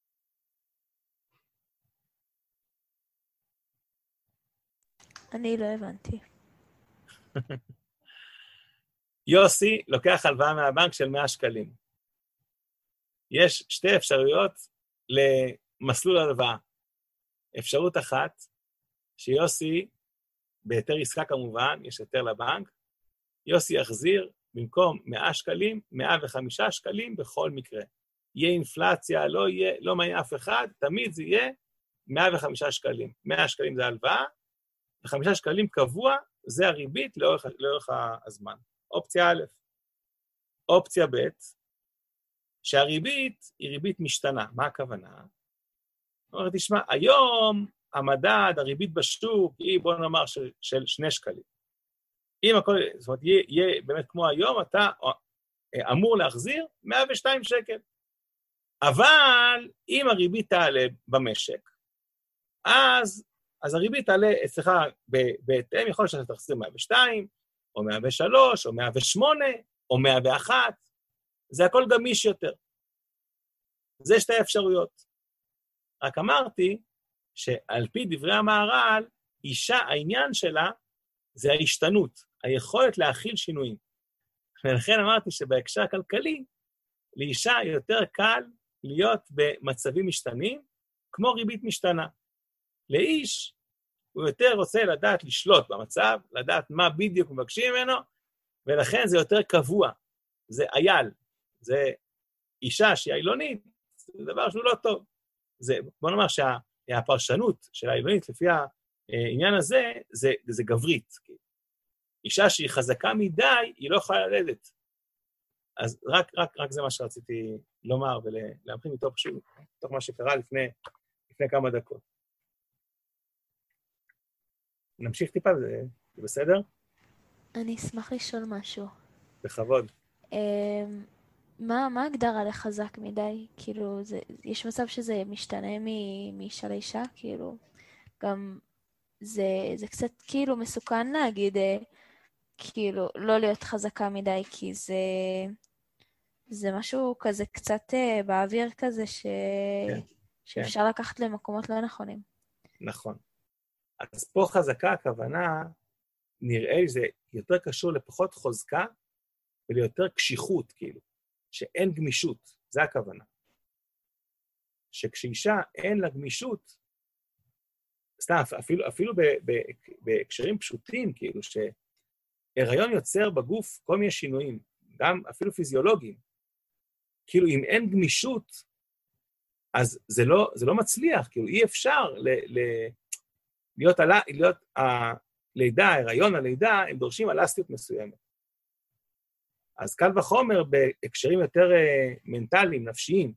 אני לא הבנתי. יוסי לוקח הלוואה מהבנק של 100 שקלים. יש שתי אפשרויות למסלול הלוואה. אפשרות אחת, שיוסי, בהיתר עסקה כמובן, יש היתר לבנק, יוסי יחזיר במקום 100 שקלים, 105 שקלים בכל מקרה. יהיה אינפלציה, לא מעניין אף אחד, תמיד זה יהיה 105 שקלים. 100 שקלים זה הלוואה, ו5 שקלים קבוע, זה הריבית לאורך הזמן. אופציה א'. אופציה ב', שהריבית היא ריבית משתנה. מה הכוונה? אומרת, תשמע, היום המדד, הריבית בשוק, היא, בוא נאמר, של 2 שקלים. אם הכל, זאת אומרת, יהיה באמת כמו היום, אתה אמור להחזיר 102 שקל. אבל אם הריבית תעלה במשק, אז הריבית תעלה, סליחה, בהתאם, יכול להיות שאתה תחזיר 102, או 103, או 108, או 101, זה הכל גמיש יותר. זה שתי אפשרויות. רק אמרתי שעל פי דברי המהר"ל, אישה, העניין שלה זה ההשתנות, היכולת להכיל שינויים. ולכן אמרתי שבהקשר הכלכלי, לאישה יותר קל להיות במצבים משתנים, כמו ריבית משתנה. לאיש, הוא יותר רוצה לדעת לשלוט במצב, לדעת מה בדיוק מבקשים ממנו, ולכן זה יותר קבוע, זה אייל, זה אישה שהיא אילונית, זה דבר שהוא לא טוב. בוא נאמר שהפרשנות של האילונית לפי העניין הזה, זה גברית. אישה שהיא חזקה מדי, היא לא יכולה ללדת. אז רק זה מה שרציתי לומר, ולהמחיש מתוך מה שקרה לפני כמה דקות. נמשיך טיפה, זה בסדר? אני אשמח לשאול משהו. בכבוד. מה הגדרה לחזק מדי? כאילו, יש מצב שזה משתנה מאישה לאישה? כאילו, גם זה קצת כאילו מסוכן להגיד, כאילו, לא להיות חזקה מדי, כי זה משהו כזה קצת באוויר כזה כן, שאפשר לקחת למקומות לא נכונים. נכון. אז פה חזקה, הכוונה, נראה לי זה יותר קשור לפחות חוזקה, וליותר קשיחות, כאילו, שאין גמישות, זה הכוונה. שכשאישה אין לה גמישות, סתם, אפילו בהקשרים פשוטים, כאילו, שהיריון יוצר בגוף כל מיני שינויים, גם אפילו פיזיולוגיים. כאילו, אם אין גמישות, אז זה לא מצליח, כאילו, אי אפשר להיות הלידה, ההיריון הלידה, הם דורשים אלסטיות מסוימת. אז קל וחומר בהקשרים יותר מנטליים, נפשיים,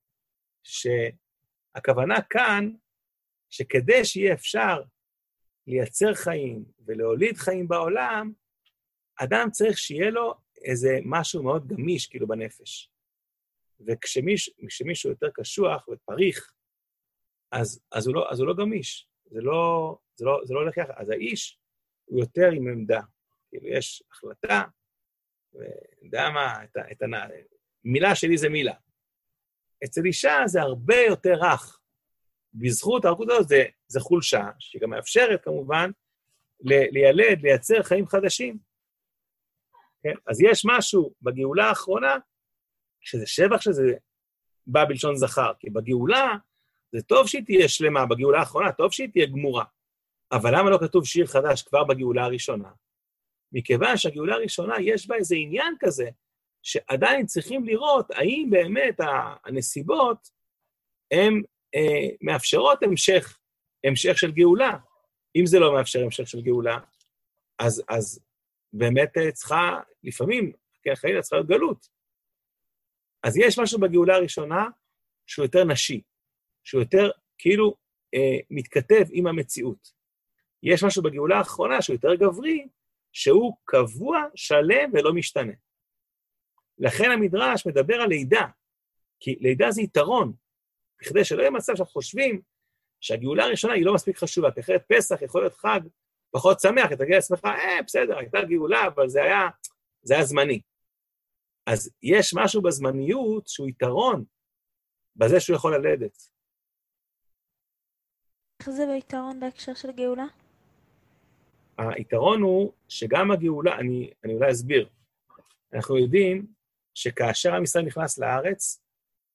שהכוונה כאן, שכדי שיהיה אפשר לייצר חיים ולהוליד חיים בעולם, אדם צריך שיהיה לו איזה משהו מאוד גמיש, כאילו בנפש. וכשמישהו יותר קשוח ופריך, אז הוא לא גמיש. זה לא הולך יחד. אז האיש הוא יותר עם עמדה. כאילו יש החלטה, ויודע מה, מילה שלי זה מילה. אצל אישה זה הרבה יותר רך. בזכות הערכות הזאת זה חולשה, שהיא גם מאפשרת כמובן לילד, לייצר חיים חדשים. כן? אז יש משהו בגאולה האחרונה, שזה שבח שזה בא בלשון זכר, כי בגאולה זה טוב שהיא תהיה שלמה, בגאולה האחרונה טוב שהיא תהיה גמורה, אבל למה לא כתוב שיר חדש כבר בגאולה הראשונה? מכיוון שהגאולה הראשונה יש בה איזה עניין כזה, שעדיין צריכים לראות האם באמת הנסיבות הן מאפשרות המשך של גאולה. אם זה לא מאפשר המשך של גאולה, אז באמת צריכה, לפעמים, כן, חלילה צריכה להיות גלות. אז יש משהו בגאולה הראשונה שהוא יותר נשי, שהוא יותר כאילו מתכתב עם המציאות. יש משהו בגאולה האחרונה שהוא יותר גברי, שהוא קבוע, שלם ולא משתנה. לכן המדרש מדבר על לידה, כי לידה זה יתרון, בכדי שלא יהיה מצב שאנחנו חושבים שהגאולה הראשונה היא לא מספיק חשובה, כי אחרת פסח יכול להיות חג פחות שמח, אתה תגיד לעצמך, בסדר, הייתה גאולה, אבל זה היה זמני. אז יש משהו בזמניות שהוא יתרון, בזה שהוא יכול ללדת. איך זה ביתרון בהקשר של גאולה? היתרון הוא שגם הגאולה, אני אולי אסביר, אנחנו יודעים שכאשר עם ישראל נכנס לארץ,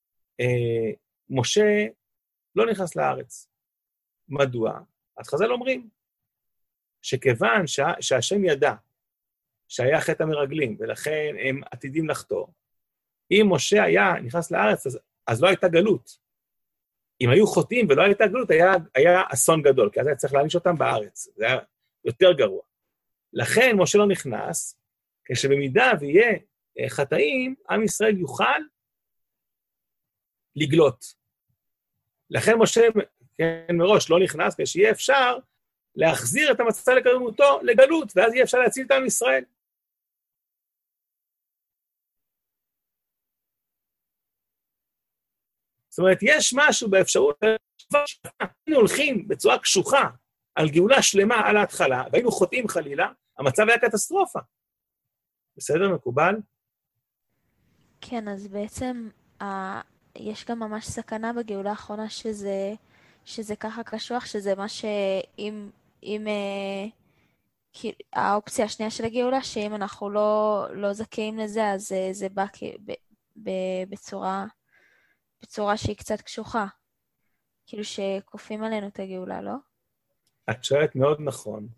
משה לא נכנס לארץ. מדוע? אז חז"ל אומרים, שכיוון שהשם ידע שהיה חטא המרגלים, ולכן הם עתידים לחטוא, אם משה היה נכנס לארץ, אז לא הייתה גלות. אם היו חוטאים ולא הייתה גלות, היה אסון גדול, כי אז היה צריך להעניש אותם בארץ. זה היה יותר גרוע. לכן משה לא נכנס, כשבמידה ויהיה חטאים, עם ישראל יוכל לגלות. לכן משה, כן, מראש לא נכנס, כשיהיה אפשר להחזיר את המצב לקדמותו לגלות, ואז יהיה אפשר להציל את עם ישראל. זאת אומרת, יש משהו באפשרות, היינו הולכים בצורה קשוחה על גאולה שלמה על ההתחלה, והיינו חוטאים חלילה, המצב היה קטסטרופה. בסדר, מקובל? כן, אז בעצם יש גם ממש סכנה בגאולה האחרונה שזה ככה קשוח, שזה מה שאם האופציה השנייה של הגאולה, שאם אנחנו לא זכאים לזה, אז זה בא בצורה שהיא קצת קשוחה. כאילו שכופים עלינו את הגאולה, לא? את שואלת מאוד נכון.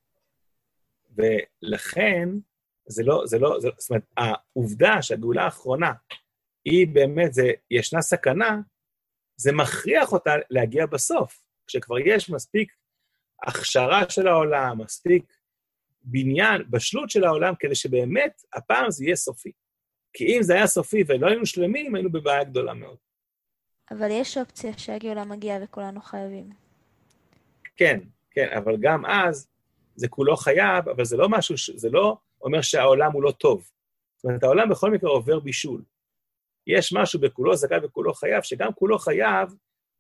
ולכן, זאת אומרת, העובדה שהגאולה האחרונה, היא באמת, ישנה סכנה, זה מכריח אותה להגיע בסוף. כשכבר יש מספיק הכשרה של העולם, מספיק בניין, בשלות של העולם, כדי שבאמת הפעם זה יהיה סופי. כי אם זה היה סופי ולא היינו שלמים, היינו בבעיה גדולה מאוד. אבל יש אופציה שהגאולה מגיעה וכולנו חייבים. כן, כן, אבל גם אז זה כולו חייב, אבל זה לא משהו, זה לא אומר שהעולם הוא לא טוב. זאת אומרת, העולם בכל מקרה עובר בישול. יש משהו בכולו זכאי וכולו חייב, שגם כולו חייב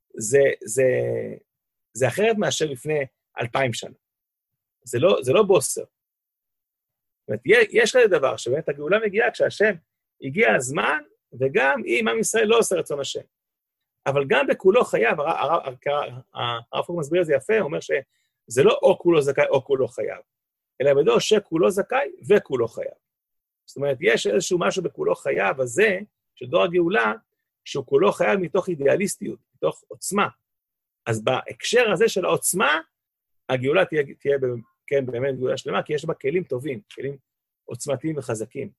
זה אחרת מאשר לפני 2000 שנה. זה לא בוסר. זאת אומרת, יש כזה דבר שבאמת הגאולה מגיעה כשהשם הגיע הזמן, וגם אם עם ישראל לא עושה רצון השם. אבל גם בכולו חייב, הרב קוק מסביר את זה יפה, הוא אומר שזה לא או כולו זכאי או כולו חייב, אלא בדו שכולו זכאי וכולו חייב. זאת אומרת, יש איזשהו משהו בכולו חייב הזה, של דור הגאולה, שהוא כולו חייב מתוך אידיאליסטיות, מתוך עוצמה. אז בהקשר הזה של העוצמה, הגאולה תהיה כן, באמת גאולה שלמה, כי יש בה כלים טובים, כלים עוצמתיים וחזקים.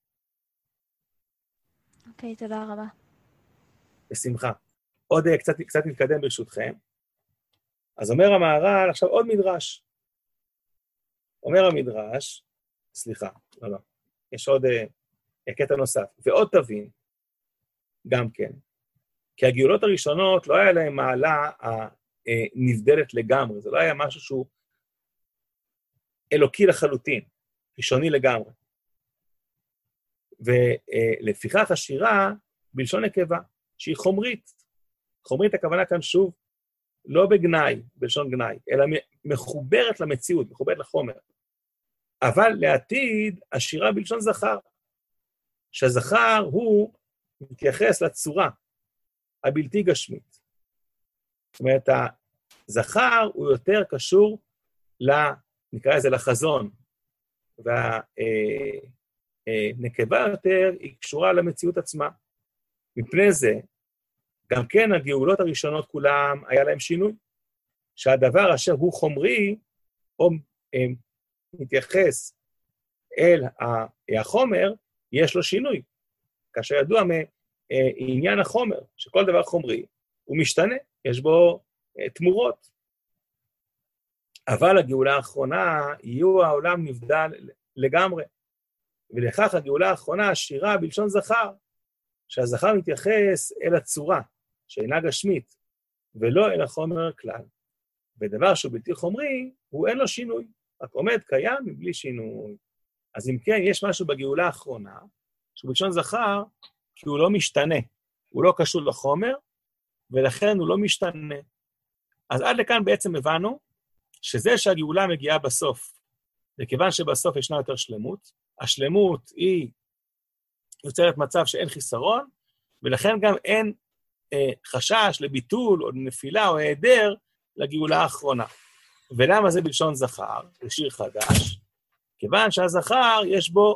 אוקיי, תודה רבה. בשמחה. עוד קצת נתקדם ברשותכם. אז אומר המהר"ל, עכשיו עוד מדרש. אומר המדרש, סליחה, לא, יש עוד קטע נוסף, ועוד תבין, גם כן, כי הגאולות הראשונות לא היה להם מעלה נבדלת לגמרי, זה לא היה משהו שהוא אלוקי לחלוטין, ראשוני לגמרי. ולפיכך השירה בלשון נקבה, שהיא חומרית. חומרית הכוונה כאן שוב, לא בגנאי, בלשון גנאי, אלא מחוברת למציאות, מחוברת לחומר. אבל לעתיד, השירה בלשון זכר, שהזכר הוא מתייחס לצורה הבלתי גשמית. זאת אומרת, הזכר הוא יותר קשור נקרא לזה לחזון, והנקבה יותר היא קשורה למציאות עצמה. מפני זה, גם כן הגאולות הראשונות כולם היה להם שינוי, שהדבר אשר הוא חומרי, או מתייחס אל החומר, יש לו שינוי. כאשר ידוע מעניין החומר, שכל דבר חומרי, הוא משתנה, יש בו תמורות. אבל הגאולה האחרונה, יהיו העולם נבדל לגמרי. ולכך הגאולה האחרונה, השירה בלשון זכר, שהזכר מתייחס אל הצורה, שאינה גשמית, ולא אל החומר כלל. ודבר שהוא בלתי חומרי, הוא אין לו שינוי, רק עומד קיים מבלי שינוי. אז אם כן, יש משהו בגאולה האחרונה, שהוא בלשון זכר, כי הוא לא משתנה, הוא לא קשור לחומר, ולכן הוא לא משתנה. אז עד לכאן בעצם הבנו, שזה שהגאולה מגיעה בסוף, וכיוון שבסוף ישנה יותר שלמות, השלמות היא יוצרת מצב שאין חיסרון, ולכן גם אין חשש לביטול או לנפילה או היעדר לגאולה האחרונה. ולמה זה בלשון זכר? זה שיר חדש. כיוון שהזכר יש בו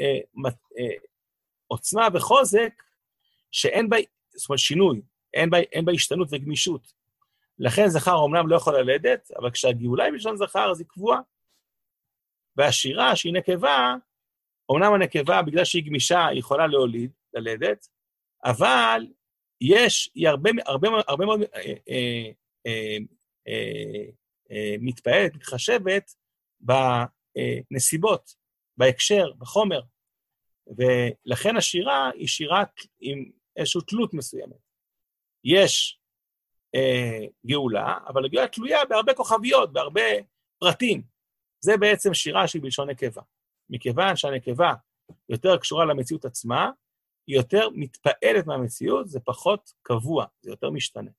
עוצמה וחוזק שאין בה, זאת אומרת שינוי, אין בה השתנות וגמישות. לכן זכר אומנם לא יכול ללדת, אבל כשהגאולה היא בלשון זכר אז היא קבועה. והשירה שהיא נקבה, אומנם הנקבה בגלל שהיא גמישה היא יכולה ללדת, אבל היא הרבה מאוד מתפעלת, מתחשבת בנסיבות, בהקשר, בחומר. ולכן השירה היא שירה עם איזושהי תלות מסוימת. יש גאולה, אבל הגאולה תלויה בהרבה כוכביות, בהרבה פרטים. זה בעצם שירה שהיא בלשון נקבה. מכיוון שהנקבה יותר קשורה למציאות עצמה, היא יותר מתפעלת מהמציאות, זה פחות קבוע, זה יותר משתנה.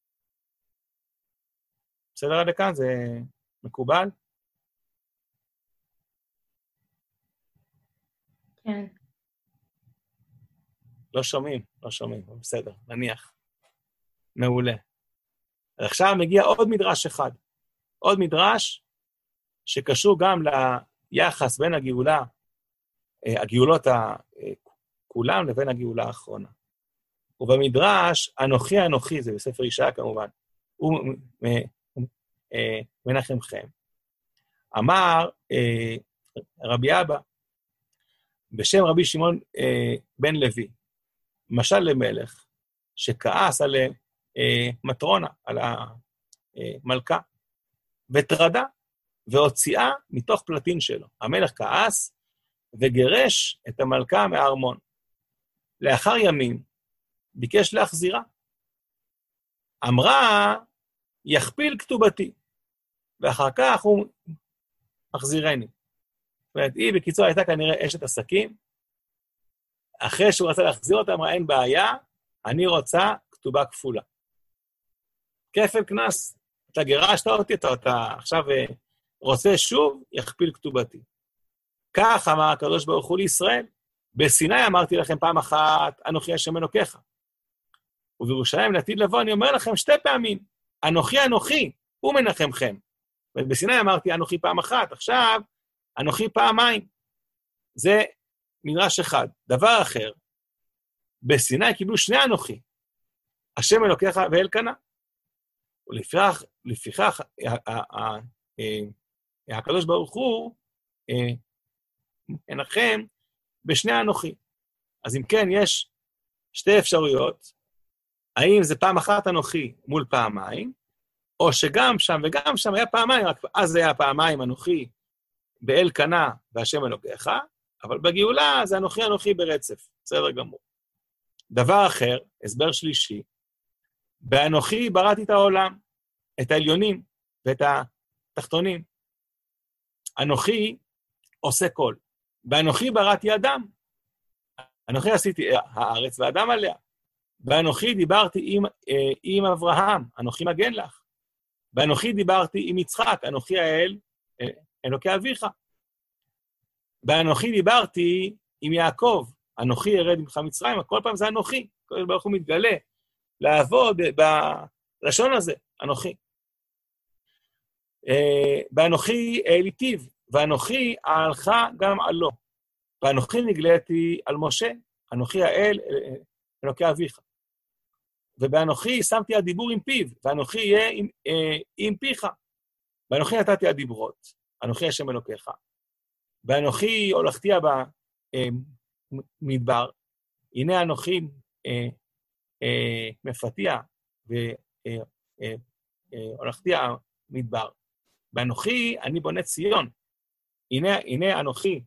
בסדר עד לכאן? זה מקובל? כן. לא שומעים, בסדר, נניח. מעולה. עכשיו מגיע עוד מדרש אחד. עוד מדרש שקשור גם ליחס בין הגאולות כולם לבין הגאולה האחרונה. ובמדרש, אנוכי, זה בספר ישעיה כמובן, הוא מנחם חן. אמר רבי אבא, בשם רבי שמעון בן לוי, משל למלך, שכעס על מטרונה, על המלכה, וטרדה, והוציאה מתוך פלטין שלו. המלך כעס, וגרש את המלכה מהארמון. לאחר ימים, ביקש להחזירה. אמרה, יכפיל כתובתי, ואחר כך הוא מחזירני. זאת אומרת, היא בקיצור הייתה כנראה אשת עסקים, אחרי שהוא רצה להחזיר אותה, אמרה, אין בעיה, אני רוצה כתובה כפולה. כפל כנס, אתה גירשת אותי, אתה עכשיו רוצה שוב, יכפיל כתובתי. כך אמר הקדוש ברוך הוא לישראל, בסיני אמרתי לכם פעם אחת, אנוכי השם אלוקיך. ובירושלים לעתיד לבוא, אני אומר לכם 2 פעמים, אנוכי, הוא מנחמכם. ובסיני אמרתי, אנוכי פעם אחת, עכשיו, אנוכי פעמיים. זה מדרש אחד. דבר אחר, בסיני קיבלו 2 אנוכי, השם אלוקיך ואלקנה. ולפיכך, הקדוש ברוך הוא מנחם ב2 אנוכי. אז אם כן, יש 2 אפשרויות, האם זה פעם אחת אנוכי מול פעמיים, או שגם שם וגם שם היה פעמיים, רק אז היה פעמיים אנוכי באלקנה והשם אלוקיך, אבל בגאולה זה אנוכי ברצף, בסדר גמור. דבר אחר, הסבר שלישי, באנוכי בראתי את העולם, את העליונים ואת התחתונים. אנוכי עושה כל. באנוכי בראתי אדם. אנוכי עשיתי הארץ ואדם עליה. באנוכי דיברתי עם אברהם, אנוכי מגן לך. באנוכי דיברתי עם יצחק, אנוכי האל, אלוקי אביך. באנוכי דיברתי עם יעקב, אנוכי ירד ממך מצרים, כל פעם זה אנוכי. כל ברוך הוא מתגלה לעבוד בלשון הזה, אנוכי. באנוכי אליטיב, ואנוכי אהלך גם עלו. ואנוכי נגליתי על משה, אנוכי האל, אלוקי אביך. ובאנוכי שמתי הדיבור עם פיו, ואנוכי יהיה עם פיך. ואנוכי נתתי הדיברות, אנוכי השם אלוקיך. ואנוכי הולכתיה במדבר, הנה אנוכי מפתיה, והולכתיה מדבר. ואנוכי אני בונה ציון, הנה אנוכי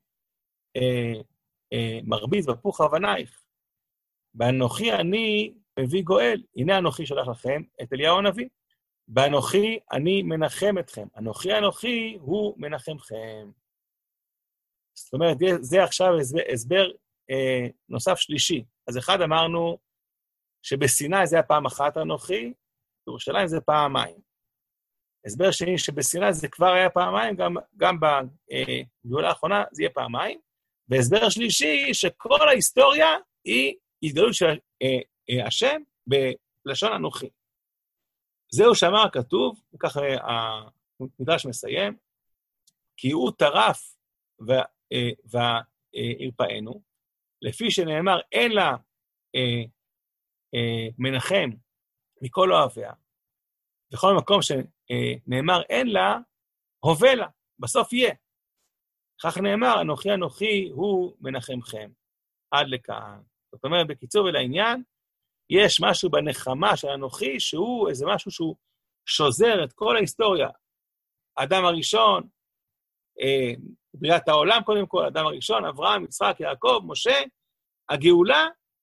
מרביץ בפוך אבנייך. ואנוכי אני מביא גואל, הנה אנוכי שולח לכם את אליהו הנביא. באנוכי אני מנחם אתכם, אנוכי הוא מנחמכם. זאת אומרת, זה עכשיו הסבר נוסף שלישי. אז אחד אמרנו שבסיני זה היה פעם אחת אנוכי, בירושלים זה פעמיים. הסבר שני שבסיני זה כבר היה פעמיים, גם בגאולה האחרונה זה יהיה פעמיים. והסבר שלישי שכל ההיסטוריה היא התגלות של השם בלשון אנוכי. זהו שאמר הכתוב, וכך המדרש מסיים, כי הוא טרף והרפאנו, לפי שנאמר, אין לה מנחם מכל אוהביה, בכל מקום שנאמר אין לה, הווה לה, בסוף יהיה. כך נאמר, אנוכי הוא מנחמכם. עד לכאן. זאת אומרת, בקיצור ולעניין, יש משהו בנחמה של אנוכי, שהוא איזה משהו שהוא שוזר את כל ההיסטוריה. האדם הראשון, בריאת העולם קודם כל, האדם הראשון, אברהם, יצחק, יעקב, משה, הגאולה,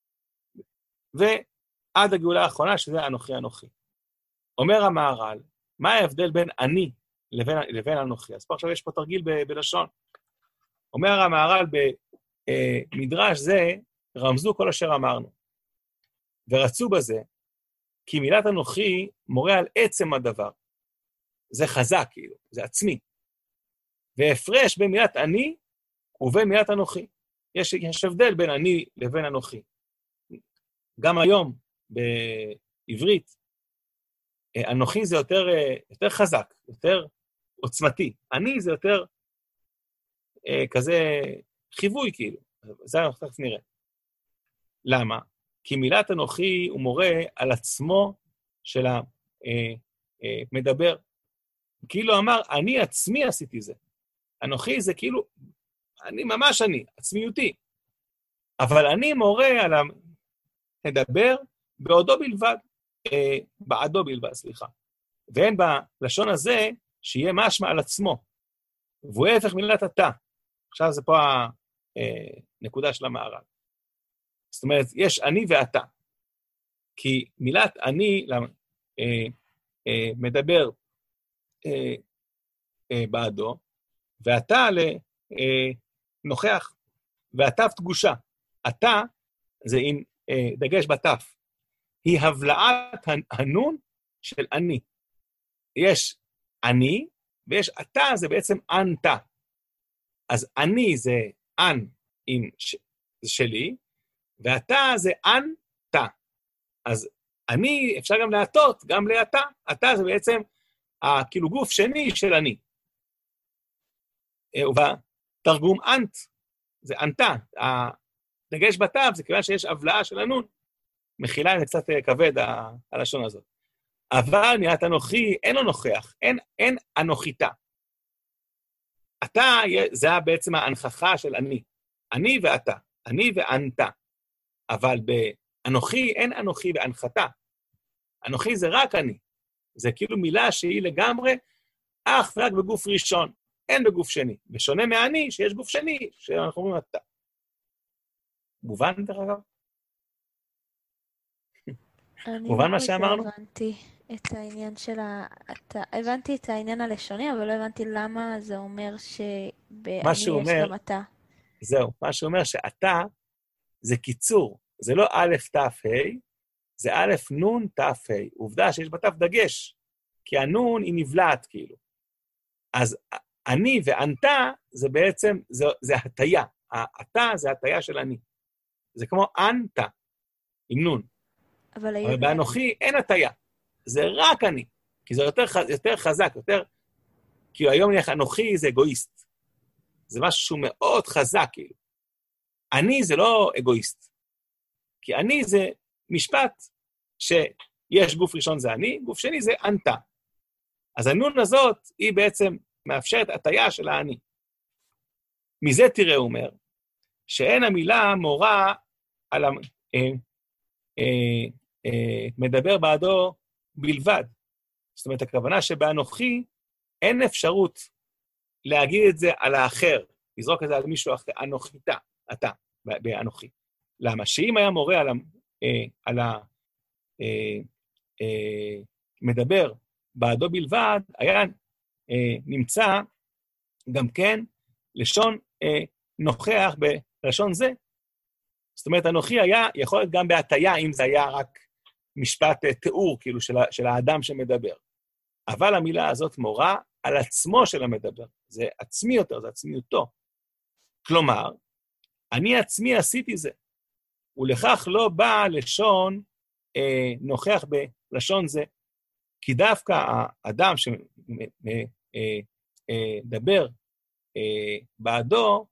ועד הגאולה האחרונה, שזה אנוכי. אומר המהר"ל, מה ההבדל בין אני לבין אנוכי? אז פה עכשיו יש פה תרגיל בלשון. אומר המהר"ל במדרש זה, רמזו כל אשר אמרנו. ורצו בזה, כי מילת אנוכי מורה על עצם הדבר. זה חזק, כאילו, זה עצמי. והפרש בין מילת אני ובין מילת אנוכי. יש הבדל בין אני לבין אנוכי. גם היום, בעברית, אנוכי זה יותר חזק, יותר עוצמתי. אני זה יותר כזה חיווי, כאילו. זה אנחנו תכף נראה. למה? כי מילת אנוכי הוא מורה על עצמו של המדבר. כאילו אמר, אני עצמי עשיתי זה. אנוכי זה כאילו, אני ממש אני, עצמיותי. אבל אני מורה על המדבר בעדו בלבד, סליחה. ואין בלשון הזה שיהיה משמע על עצמו. והוא הפך מילת אתה. עכשיו זה פה הנקודה של המהר"ל. זאת אומרת, יש אני ואתה. כי מילת אני מדבר בעדו, ואתה נוכח, ואתה תגושה. אתה, זה עם דגש בתף, היא הבלעת הנון של אני. יש אני, ויש אתה, זה בעצם אנתה. אז אני זה אנ עם שלי, ואתה זה אנתה. אז אני, אפשר גם להטות, גם לאתה. אתה זה בעצם כאילו גוף שני של אני. ובתרגום אנט, זה אנתה. הדגש בתו זה כיוון שיש הבלעה של הנון. מחילה, זה קצת כבד, הלשון הזאת. אבל נראה אנוכי, אין לו נוכח, אין אנוכיתה. אתה, זה בעצם ההנכחה של אני. אני ואתה, אני ואנתה. אבל באנוכי, אין אנוכי והנחתה. אנוכי זה רק אני. זה כאילו מילה שהיא לגמרי אך ורק בגוף ראשון. אין בגוף שני. בשונה מהני, שיש גוף שני, שאנחנו אומרים אתה. מובן דרך אגב? מובן מה שאמרנו? הבנתי את העניין הבנתי את העניין הלשוני, אבל לא הבנתי למה זה אומר שבאני יש גם אתה. זהו, מה שאומר שאתה זה קיצור, זה לא א' ת' ה', זה א' נ' ת' ה'. עובדה שיש בת' דגש, כי הנון היא נבלעת כאילו. אז אני ואנתה זה בעצם, זה הטיה. אתה זה הטיה של אני. זה כמו אנתה, עם נון. אבל באנוכי אין הטיה. זה רק אני. כי זה יותר חזק, יותר... כי היום נניח אנוכי זה אגואיסט. זה משהו שהוא מאוד חזק, כאילו. אני זה לא אגואיסט. כי אני זה משפט שיש גוף ראשון זה אני, גוף שני זה אנתה. אז הנון הזאת היא בעצם מאפשרת הטיה של האני. מזה תראה, הוא אומר, שאין המילה מורה על מדבר בעדו בלבד. זאת אומרת, הכוונה שבאנוכי אין אפשרות להגיד את זה על האחר, לזרוק את זה על מישהו אחר, אנוכיתה, אתה, באנוכי. למה? שאם היה מורה על מדבר בעדו בלבד, היה נמצא גם כן לשון נוכח בלשון זה. זאת אומרת, אנוכי היה יכול להיות גם בהטיה, אם זה היה רק משפט תיאור, כאילו, של האדם שמדבר. אבל המילה הזאת מורה על עצמו של המדבר. זה עצמי יותר, זה עצמיותו. כלומר, אני עצמי עשיתי זה. ולכך לא בא לשון נוכח בלשון זה, כי דווקא האדם שמדבר בעדו,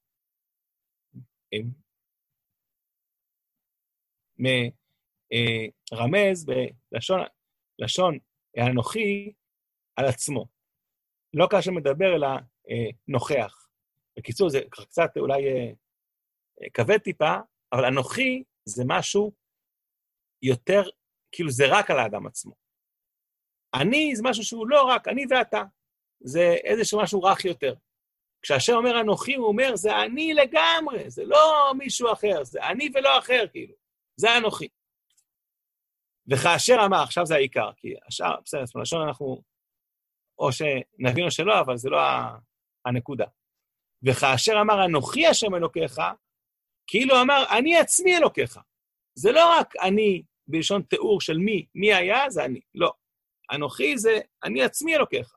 רמז בלשון האנוכי על עצמו. לא כאשר מדבר אלא נוכח. בקיצור, זה קצת אולי כבד טיפה, אבל אנוכי זה משהו יותר, כאילו זה רק על האדם עצמו. אני זה משהו שהוא לא רק, אני ואתה. זה איזשהו משהו רך יותר. כשהשם אומר אנוכי, הוא אומר, זה אני לגמרי, זה לא מישהו אחר, זה אני ולא אחר, כאילו. זה אנוכי. וכאשר אמר, עכשיו זה העיקר, כי השאר, בסדר, לשון אנחנו, או שנבין או שלא, אבל זה לא הנקודה. וכאשר אמר, אנוכי השם אלוקיך, כאילו אמר, אני עצמי אלוקיך. זה לא רק אני, בלשון תיאור של מי היה, זה אני. לא. אנוכי זה, אני עצמי אלוקיך.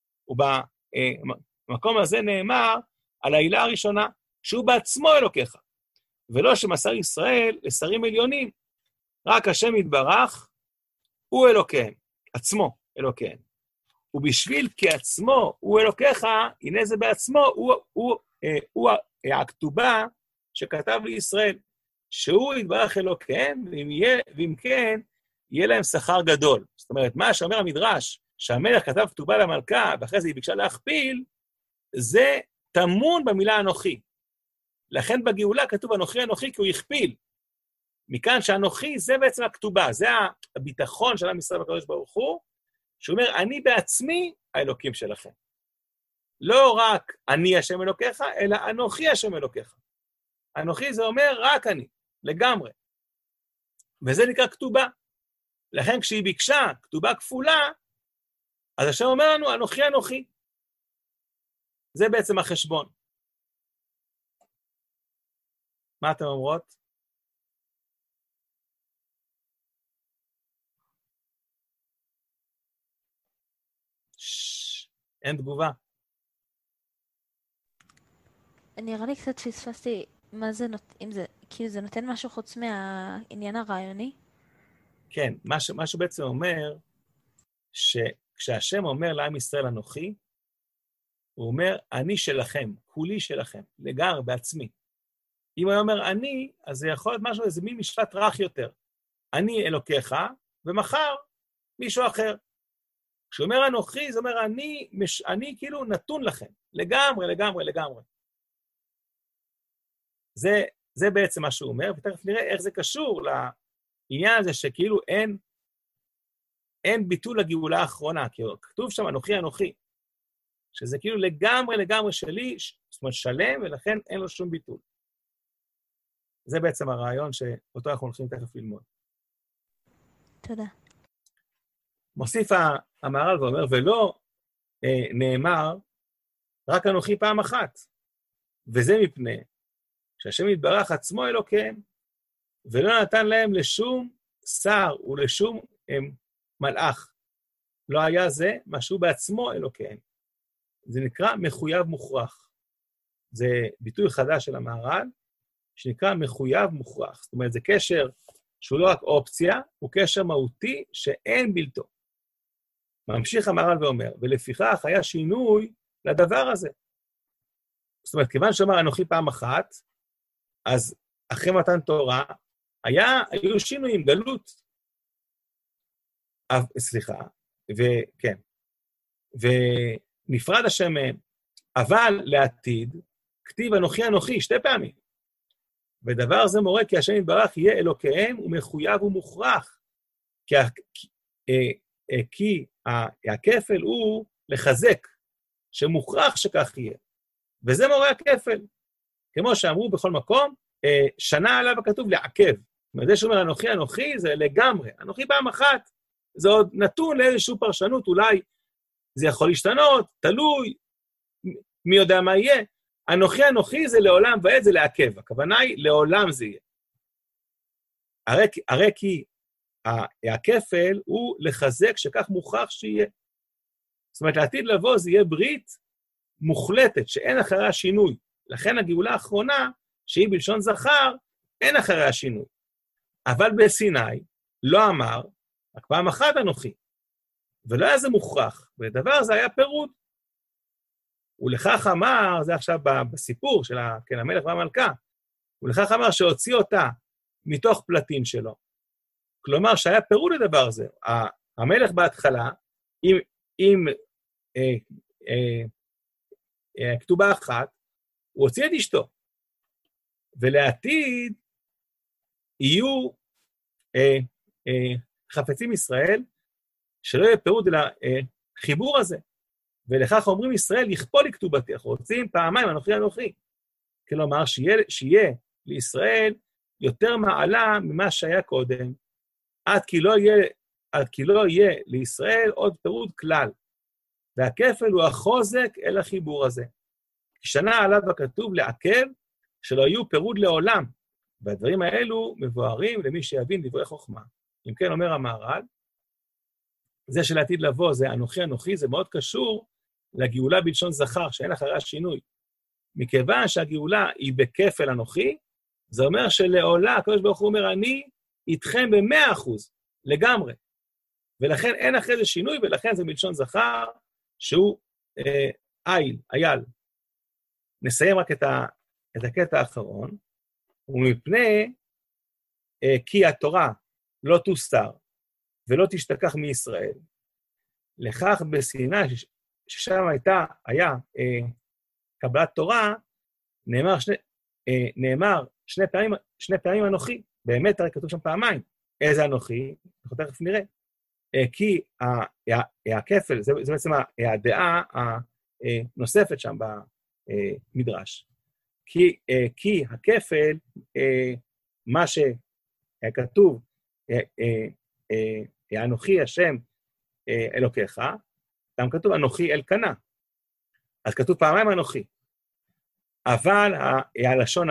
ובמקום הזה נאמר, על העילה הראשונה, שהוא בעצמו אלוקיך. ולא שמסר ישראל לשרים עליונים, רק השם יתברך, הוא אלוקיהם, עצמו אלוקיהם. ובשביל כי עצמו הוא אלוקיך, הנה זה בעצמו, הוא הכתובה שכתב לישראל, שהוא יתברך אלוקיהם, ואם כן, יהיה להם שכר גדול. זאת אומרת, מה שאומר המדרש, שהמלך כתב כתובה למלכה, ואחרי זה היא ביקשה להכפיל, זה תמון במילה אנוכי. לכן בגאולה כתוב אנוכי אנוכי, כי הוא הכפיל. מכאן שאנוכי זה בעצם הכתובה, זה הביטחון של עם ישראל בקדוש ברוך הוא, שהוא אומר, אני בעצמי האלוקים שלכם. לא רק אני השם אלוקיך, אלא אנוכי השם אלוקיך. אנוכי זה אומר רק אני, לגמרי. וזה נקרא כתובה. לכן כשהיא ביקשה כתובה כפולה, אז השם אומר לנו, אנוכי אנוכי. זה בעצם החשבון. מה אתם אומרות? אין תגובה. נראה לי קצת פספסתי מה זה אם זה, כאילו זה נותן משהו חוץ מהעניין הרעיוני? כן, מה שבעצם אומר, שכשהשם אומר לעם ישראל אנוכי, הוא אומר, אני שלכם, כולי שלכם, לגמרי, בעצמי. אם הוא אומר אני, אז זה יכול להיות משהו, איזה מין משפט רך יותר. אני אלוקיך, ומחר מישהו אחר. כשהוא אומר אנוכי, זה אומר אני כאילו נתון לכם, לגמרי, לגמרי, לגמרי. זה בעצם מה שהוא אומר, ותכף נראה איך זה קשור לעניין הזה שכאילו אין ביטול לגאולה האחרונה, כי כתוב שם אנוכי אנוכי, שזה כאילו לגמרי לגמרי שלי, זאת אומרת שלם, ולכן אין לו שום ביטול. זה בעצם הרעיון שאותו אנחנו הולכים תכף ללמוד. תודה. מוסיף המהר"ל ואומר, ולא נאמר רק אנוכי פעם אחת, וזה מפני שהשם יתברך עצמו אלוקיהם, ולא נתן להם לשום שר ולשום מלאך. לא היה זה משהו בעצמו אלוקיהם. זה נקרא מחויב מוכרח. זה ביטוי חדש של המהר"ל, שנקרא מחויב מוכרח. זאת אומרת, זה קשר שהוא לא רק אופציה, הוא קשר מהותי שאין בלתו. ממשיך המהר"ל ואומר, ולפיכך היה שינוי לדבר הזה. זאת אומרת, כיוון שאומר אנוכי פעם אחת, אז אחרי מתן תורה, היו שינויים, גלות. סליחה, וכן. ונפרד השם מהם, אבל לעתיד, כתיב אנוכי אנוכי, 2 פעמים. ודבר זה מורה כי השם יתברך יהיה אלוקיהם ומחויב ומוכרח. כי הכפל הוא לחזק, שמוכרח שכך יהיה. וזה מורה הכפל. כמו שאמרו בכל מקום, שנה עליו הכתוב לעכב. זאת אומרת, זה שאומר אנוכי אנוכי זה לגמרי. אנוכי פעם אחת, זה עוד נתון לאיזושהי פרשנות, אולי זה יכול להשתנות, תלוי, מי יודע מה יהיה. אנוכי אנוכי זה לעולם ועד, זה לעכב. הכוונה היא לעולם זה יהיה. הרי כי הכפל הוא לחזק שכך מוכרח שיהיה. זאת אומרת, לעתיד לבוא זה יהיה ברית מוחלטת, שאין אחריה שינוי. לכן הגאולה האחרונה, שהיא בלשון זכר, אין אחריה שינוי. אבל בסיני לא אמר, רק פעם אחת אנוכי, ולא היה זה מוכרח, ודבר זה היה פירוד. ולכך אמר, זה עכשיו בסיפור של המלך והמלכה, ולכך אמר שהוציא אותה מתוך פלטין שלו. כלומר שהיה פירוד לדבר הזה. המלך בהתחלה, עם כתובה אחת, הוא הוציא את אשתו. ולעתיד יהיו חפצים ישראל, שלא יהיה פירוד אלא חיבור הזה. ולכך אומרים ישראל, יכפול לכתובתך, רוצים פעמיים אנוכי אנוכי. כלומר, שיהיה לישראל יותר מעלה ממה שהיה קודם, עד כי לא יהיה לישראל עוד פירוד כלל. והכפל הוא החוזק אל החיבור הזה. שנה עליו הכתוב לעכב, שלא יהיו פירוד לעולם. והדברים האלו מבוארים למי שיבין דברי חוכמה. אם כן אומר המהר"ל, זה שלעתיד לבוא, זה אנוכי אנוכי, זה מאוד קשור לגאולה בלשון זכר, שאין אחריה שינוי. מכיוון שהגאולה היא בכפל אנוכי, זה אומר שלעולה, הקדוש ברוך הוא אומר, אני איתכם ב100%, לגמרי. ולכן אין אחרי זה שינוי, ולכן זה בלשון זכר, שהוא אייל. נסיים רק את הקטע האחרון, ומפני כי התורה לא תוסתר, ולא תשתכח מישראל, לכך בסיני, ששם היה קבלת תורה, נאמר שני פעמים אנוכי, באמת הרי כתוב שם פעמיים, איזה אנוכי, אנחנו תכף נראה, כי הכפל, זה בעצם הדעה הנוספת שם במדרש, כי הכפל, מה שכתוב, אנוכי השם אלוקיך, גם כתוב אנוכי אלקנה, אז כתוב פעמיים אנוכי, אבל הלשון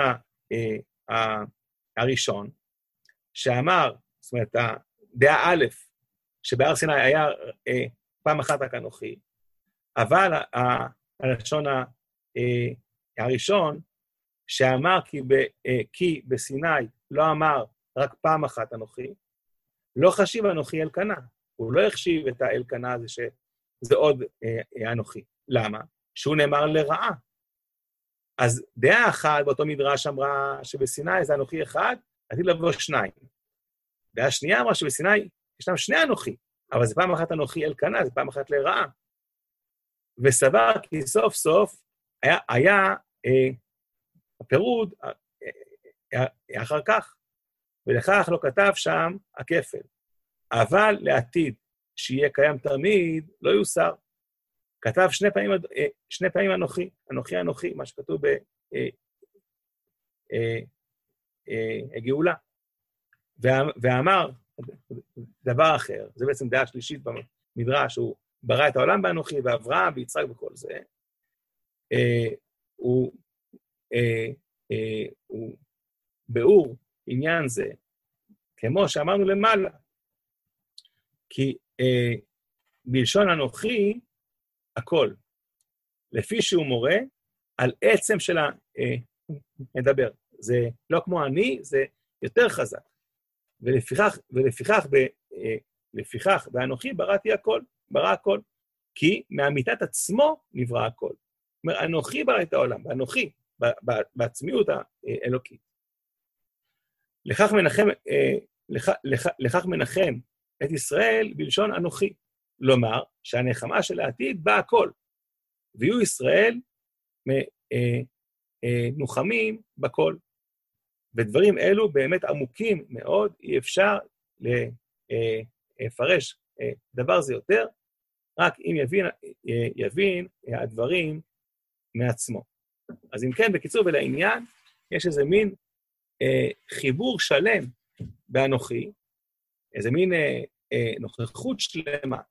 הראשון, שאמר, זאת אומרת, הדעה א', שבהר סיני היה פעם אחת רק אנוכי, אבל הלשון הראשון, שאמר כי בסיני לא אמר רק פעם אחת אנוכי, לא חשיב אנוכי אלקנה. הוא לא החשיב את האלקנה הזה שזה עוד אנוכי. למה? שהוא נאמר לרעה. אז דעה אחת באותו מדרש אמרה שבסיני זה אנוכי אחד, עתיד לבוא שניים. דעה שנייה אמרה שבסיני ישנם שני אנוכי, אבל זה פעם אחת אנוכי אלקנה, זה פעם אחת לרעה. וסבר כי סוף סוף היה הפירוד אחר כך, ולכך לא כתב שם הכפל. אבל לעתיד שיהיה קיים תמיד, לא יוסר. כתב שני פעמים אנוכי, אנוכי אנוכי, מה שכתוב בגאולה. ואמר דבר אחר, זה בעצם דעה שלישית במדרש, הוא ברא את העולם באנוכי, ואברהם ויצחק וכל זה, הוא באור עניין זה, כמו שאמרנו למעלה, כי בלשון אנוכי, הכל, לפי שהוא מורה, על עצם של המדבר. זה לא כמו אני, זה יותר חזק. ולפיכך באנוכי בראתי הכל, ברא הכל, כי מאמיתת עצמו נברא הכל. זאת אומרת, אנוכי ברא את העולם, באנוכי, בעצמיות האלוקית. לכך מנחם את ישראל בלשון אנוכי, לומר שהנחמה של העתיד בא הכל, ויהיו ישראל נוחמים בכל. ודברים אלו באמת עמוקים מאוד, אי אפשר לפרש דבר זה יותר, רק אם יבין הדברים מעצמו. אז אם כן, בקיצור ולעניין, יש איזה מין חיבור שלם באנוכי, איזה מין נוכחות שלמה,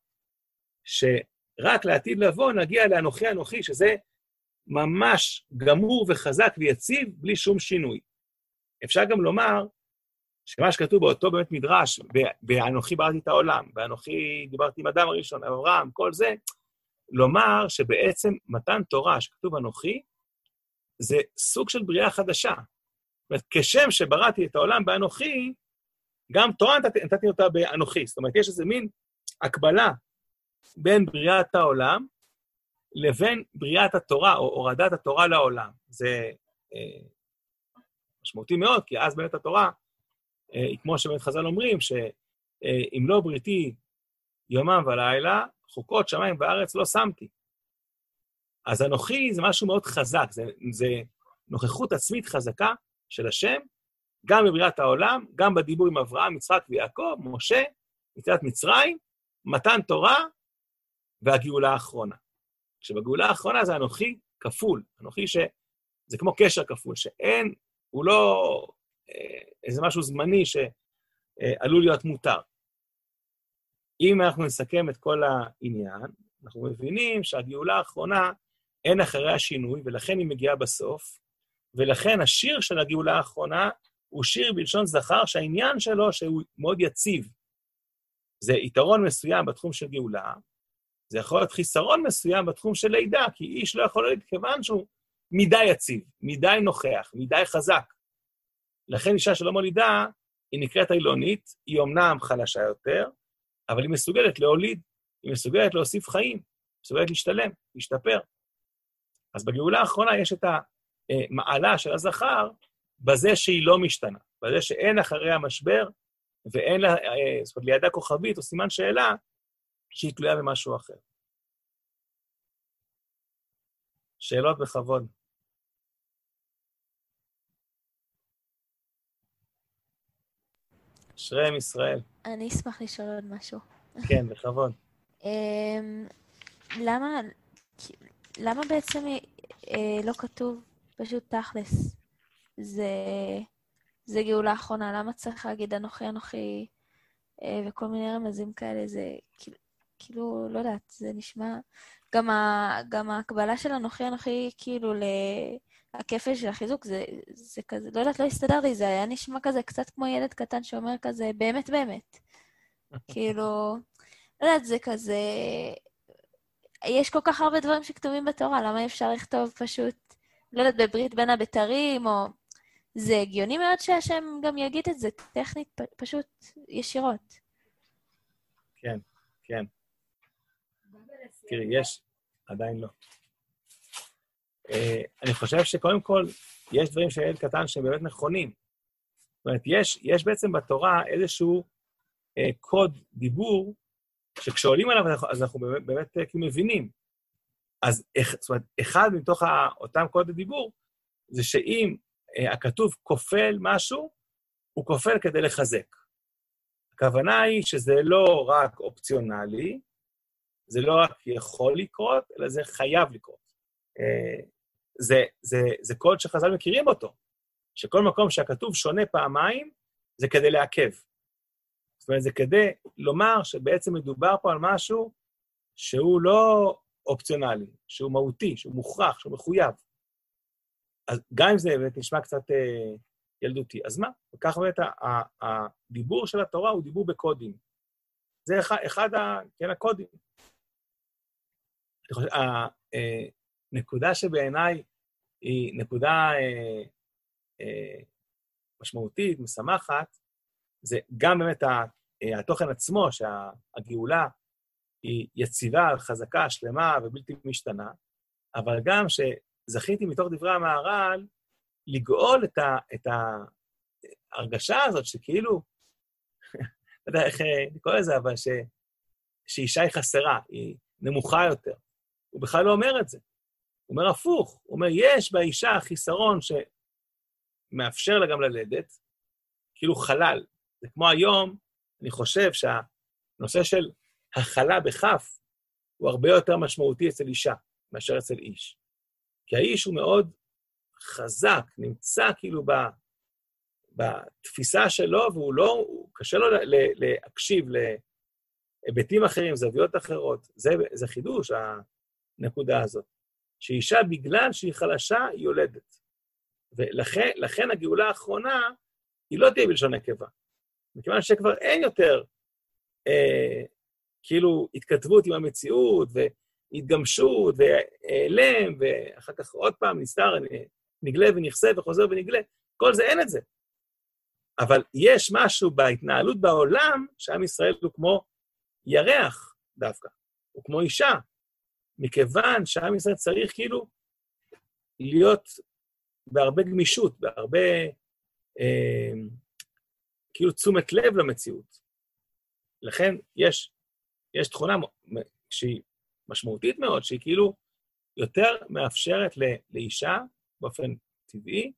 שרק לעתיד לבוא נגיע לאנוכי אנוכי, שזה ממש גמור וחזק ויציב בלי שום שינוי. אפשר גם לומר שמה שכתוב באותו באמת מדרש, באנוכי בראתי את העולם, באנוכי דיברתי עם אדם הראשון, אברהם, כל זה, לומר שבעצם מתן תורה שכתוב אנוכי, זה סוג של בריאה חדשה. זאת אומרת, כשם שבראתי את העולם באנוכי, גם תורה נתתי אותה באנוכי. זאת אומרת, יש איזה מין הקבלה בין בריאת העולם לבין בריאת התורה, או הורדת התורה לעולם. זה משמעותי מאוד, כי אז באמת התורה, כמו שבאמת חז"ל אומרים, שאם לא בריתי יומם ולילה, חוקות שמיים וארץ לא שמתי. אז אנוכי זה משהו מאוד חזק, זה נוכחות עצמית חזקה של השם, גם בבריאת העולם, גם בדיבור עם אברהם, יצחק ויעקב, משה, יציאת מצרים, מתן תורה והגאולה האחרונה. כשבגאולה האחרונה זה אנוכי כפול, אנוכי שזה כמו קשר כפול, שאין, הוא לא איזה משהו זמני שעלול להיות מותר. אם אנחנו נסכם את כל העניין, אנחנו מבינים שהגאולה האחרונה אין אחריה שינוי, ולכן היא מגיעה בסוף, ולכן השיר של הגאולה האחרונה הוא שיר בלשון זכר, שהעניין שלו שהוא מאוד יציב. זה יתרון מסוים בתחום של גאולה, זה יכול להיות חיסרון מסוים בתחום של לידה, כי איש לא יכול להיות כיוון שהוא מדי יציב, מדי נוכח, מדי חזק. לכן אישה שלא מולידה, היא נקראת אילונית, היא אומנם חלשה יותר, אבל היא מסוגלת להוליד, היא מסוגלת להוסיף חיים, מסוגלת להשתלם, להשתפר. אז בגאולה האחרונה יש את המעלה של הזכר, בזה שהיא לא משתנה, בזה שאין אחריה משבר, ואין לה, זאת אומרת, לידה כוכבית או סימן שאלה, שהיא תלויה במשהו אחר. שאלות בכבוד. אשריהם ישראל. אני אשמח לשאול עוד משהו. כן, בכבוד. למה בעצם לא כתוב פשוט תכלס? זה גאולה האחרונה, למה צריך להגיד אנוכי אנוכי וכל מיני רמזים כאלה, זה כאילו, לא יודעת, זה נשמע, גם ההקבלה של אנוכי אנוכי כאילו הכפל של החיזוק, זה כזה, לא יודעת, לא הסתדר לי, זה היה נשמע כזה קצת כמו ילד קטן שאומר כזה, באמת באמת. כאילו, לא יודעת, זה כזה, יש כל כך הרבה דברים שכתובים בתורה, למה אפשר לכתוב פשוט, לא יודעת, בברית בין הבתרים, או... זה הגיוני מאוד שהשם גם יגיד את זה, טכנית, פשוט ישירות. כן, כן. תראי, יש, עדיין לא. אני חושב שקודם כל, יש דברים של ילד קטן שהם באמת נכונים. זאת אומרת, יש בעצם בתורה איזשהו קוד דיבור, שכשעולים עליו, אז אנחנו באמת כאילו מבינים. אז זאת אומרת, אחד מתוך אותם קוד הדיבור, זה שאם הכתוב כופל משהו, הוא כופל כדי לחזק. הכוונה היא שזה לא רק אופציונלי, זה לא רק יכול לקרות, אלא זה חייב לקרות. זה קוד שחז"ל מכירים אותו, שכל מקום שהכתוב שונה פעמיים, זה כדי לעכב. זאת אומרת, זה כדי לומר שבעצם מדובר פה על משהו שהוא לא אופציונלי, שהוא מהותי, שהוא מוכרח, שהוא מחויב. אז גם אם זה באמת נשמע קצת ילדותי, אז מה? וכך באמת הדיבור של התורה הוא דיבור בקודים. זה אחד הקודים. הנקודה שבעיניי היא נקודה משמעותית, משמחת, זה גם באמת התוכן עצמו, שהגאולה היא יציבה, חזקה, שלמה ובלתי משתנה, אבל גם שזכיתי מתוך דברי המהר"ל לגאול את ההרגשה הזאת שכאילו, לא יודע איך לקרוא לזה, אבל שאישה היא חסרה, היא נמוכה יותר. הוא בכלל לא אומר את זה. הוא אומר הפוך, הוא אומר, יש באישה חיסרון שמאפשר לה גם ללדת, כאילו חלל. זה כמו היום, אני חושב שהנושא של החלה בכף, הוא הרבה יותר משמעותי אצל אישה, מאשר אצל איש. כי האיש הוא מאוד חזק, נמצא כאילו בתפיסה שלו, והוא לא, קשה לו להקשיב להיבטים אחרים, זוויות אחרות. זה חידוש, הנקודה הזאת. שאישה, בגלל שהיא חלשה, היא יולדת. ולכן הגאולה האחרונה, היא לא תהיה בלשון נקבה. מכיוון שכבר אין יותר כאילו התכתבות עם המציאות, והתגמשות, והעלם, ואחר כך עוד פעם נסתר, נגלה ונכסה וחוזר ונגלה, כל זה אין את זה. אבל יש משהו בהתנהלות בעולם, שעם ישראל הוא כמו ירח דווקא, הוא כמו אישה, מכיוון שעם ישראל צריך כאילו להיות בהרבה גמישות, בהרבה כאילו תשומת לב למציאות. לכן יש תכונה שהיא משמעותית מאוד, שהיא כאילו יותר מאפשרת לאישה באופן טבעי,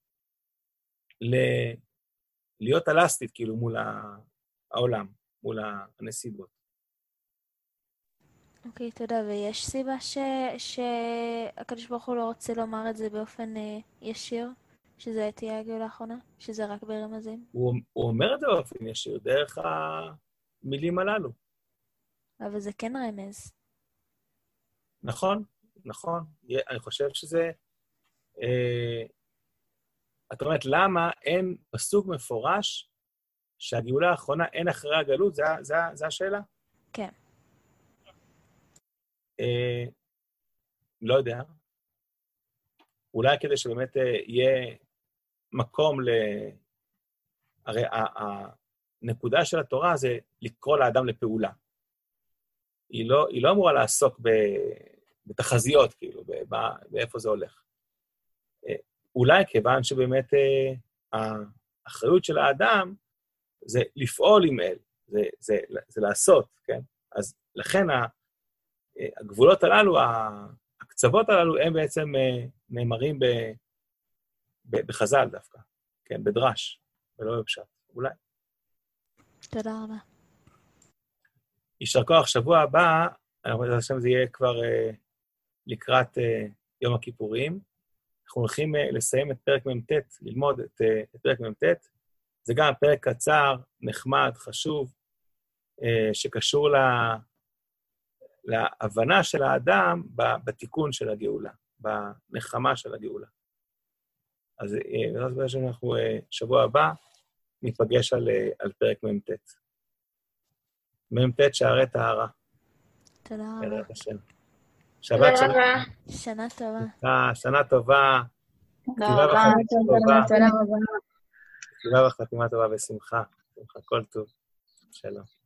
להיות אלסטית כאילו מול העולם, מול הנסיבות. אוקיי, תודה. ויש סיבה שהקדוש ברוך הוא לא רוצה לומר את זה באופן ישיר? שזה תהיה הגאולה האחרונה? שזה רק ברמזים? הוא אומר את זה באופן ישיר, דרך המילים הללו. אבל זה כן רמז. נכון, נכון. אני חושב שזה... את אומרת, למה אין פסוק מפורש שהגאולה האחרונה אין אחרי הגלות? זה השאלה? כן. לא יודע. אולי כדי שבאמת יהיה מקום הרי הנקודה של התורה זה לקרוא לאדם לפעולה. היא לא אמורה לעסוק בתחזיות, כאילו, באיפה זה הולך. אולי כיוון שבאמת האחריות של האדם זה לפעול עם אל, זה לעשות, כן? אז לכן הגבולות הללו, הקצוות הללו, הם בעצם נאמרים בחז"ל דווקא, כן? בדרש, ולא בפשט, אולי. תודה רבה. יישר כוח, שבוע הבא, אני חושב שהשם זה יהיה כבר לקראת יום הכיפורים. אנחנו הולכים לסיים את פרק מ"ט, ללמוד את פרק מ"ט. זה גם פרק קצר, נחמד, חשוב, שקשור להבנה של האדם בתיקון של הגאולה, בנחמה של הגאולה. אז אנחנו שבוע הבא ניפגש על פרק מ"ט. מ"ט שערי טהרה. תודה רבה. בעזרת השם. שבת שלום. שנה טובה. שנה טובה. תודה כתיבה רבה. וחתימה טובה. תודה רבה. כתיבה וחתימה טובה בשמחה. כל טוב. שלום.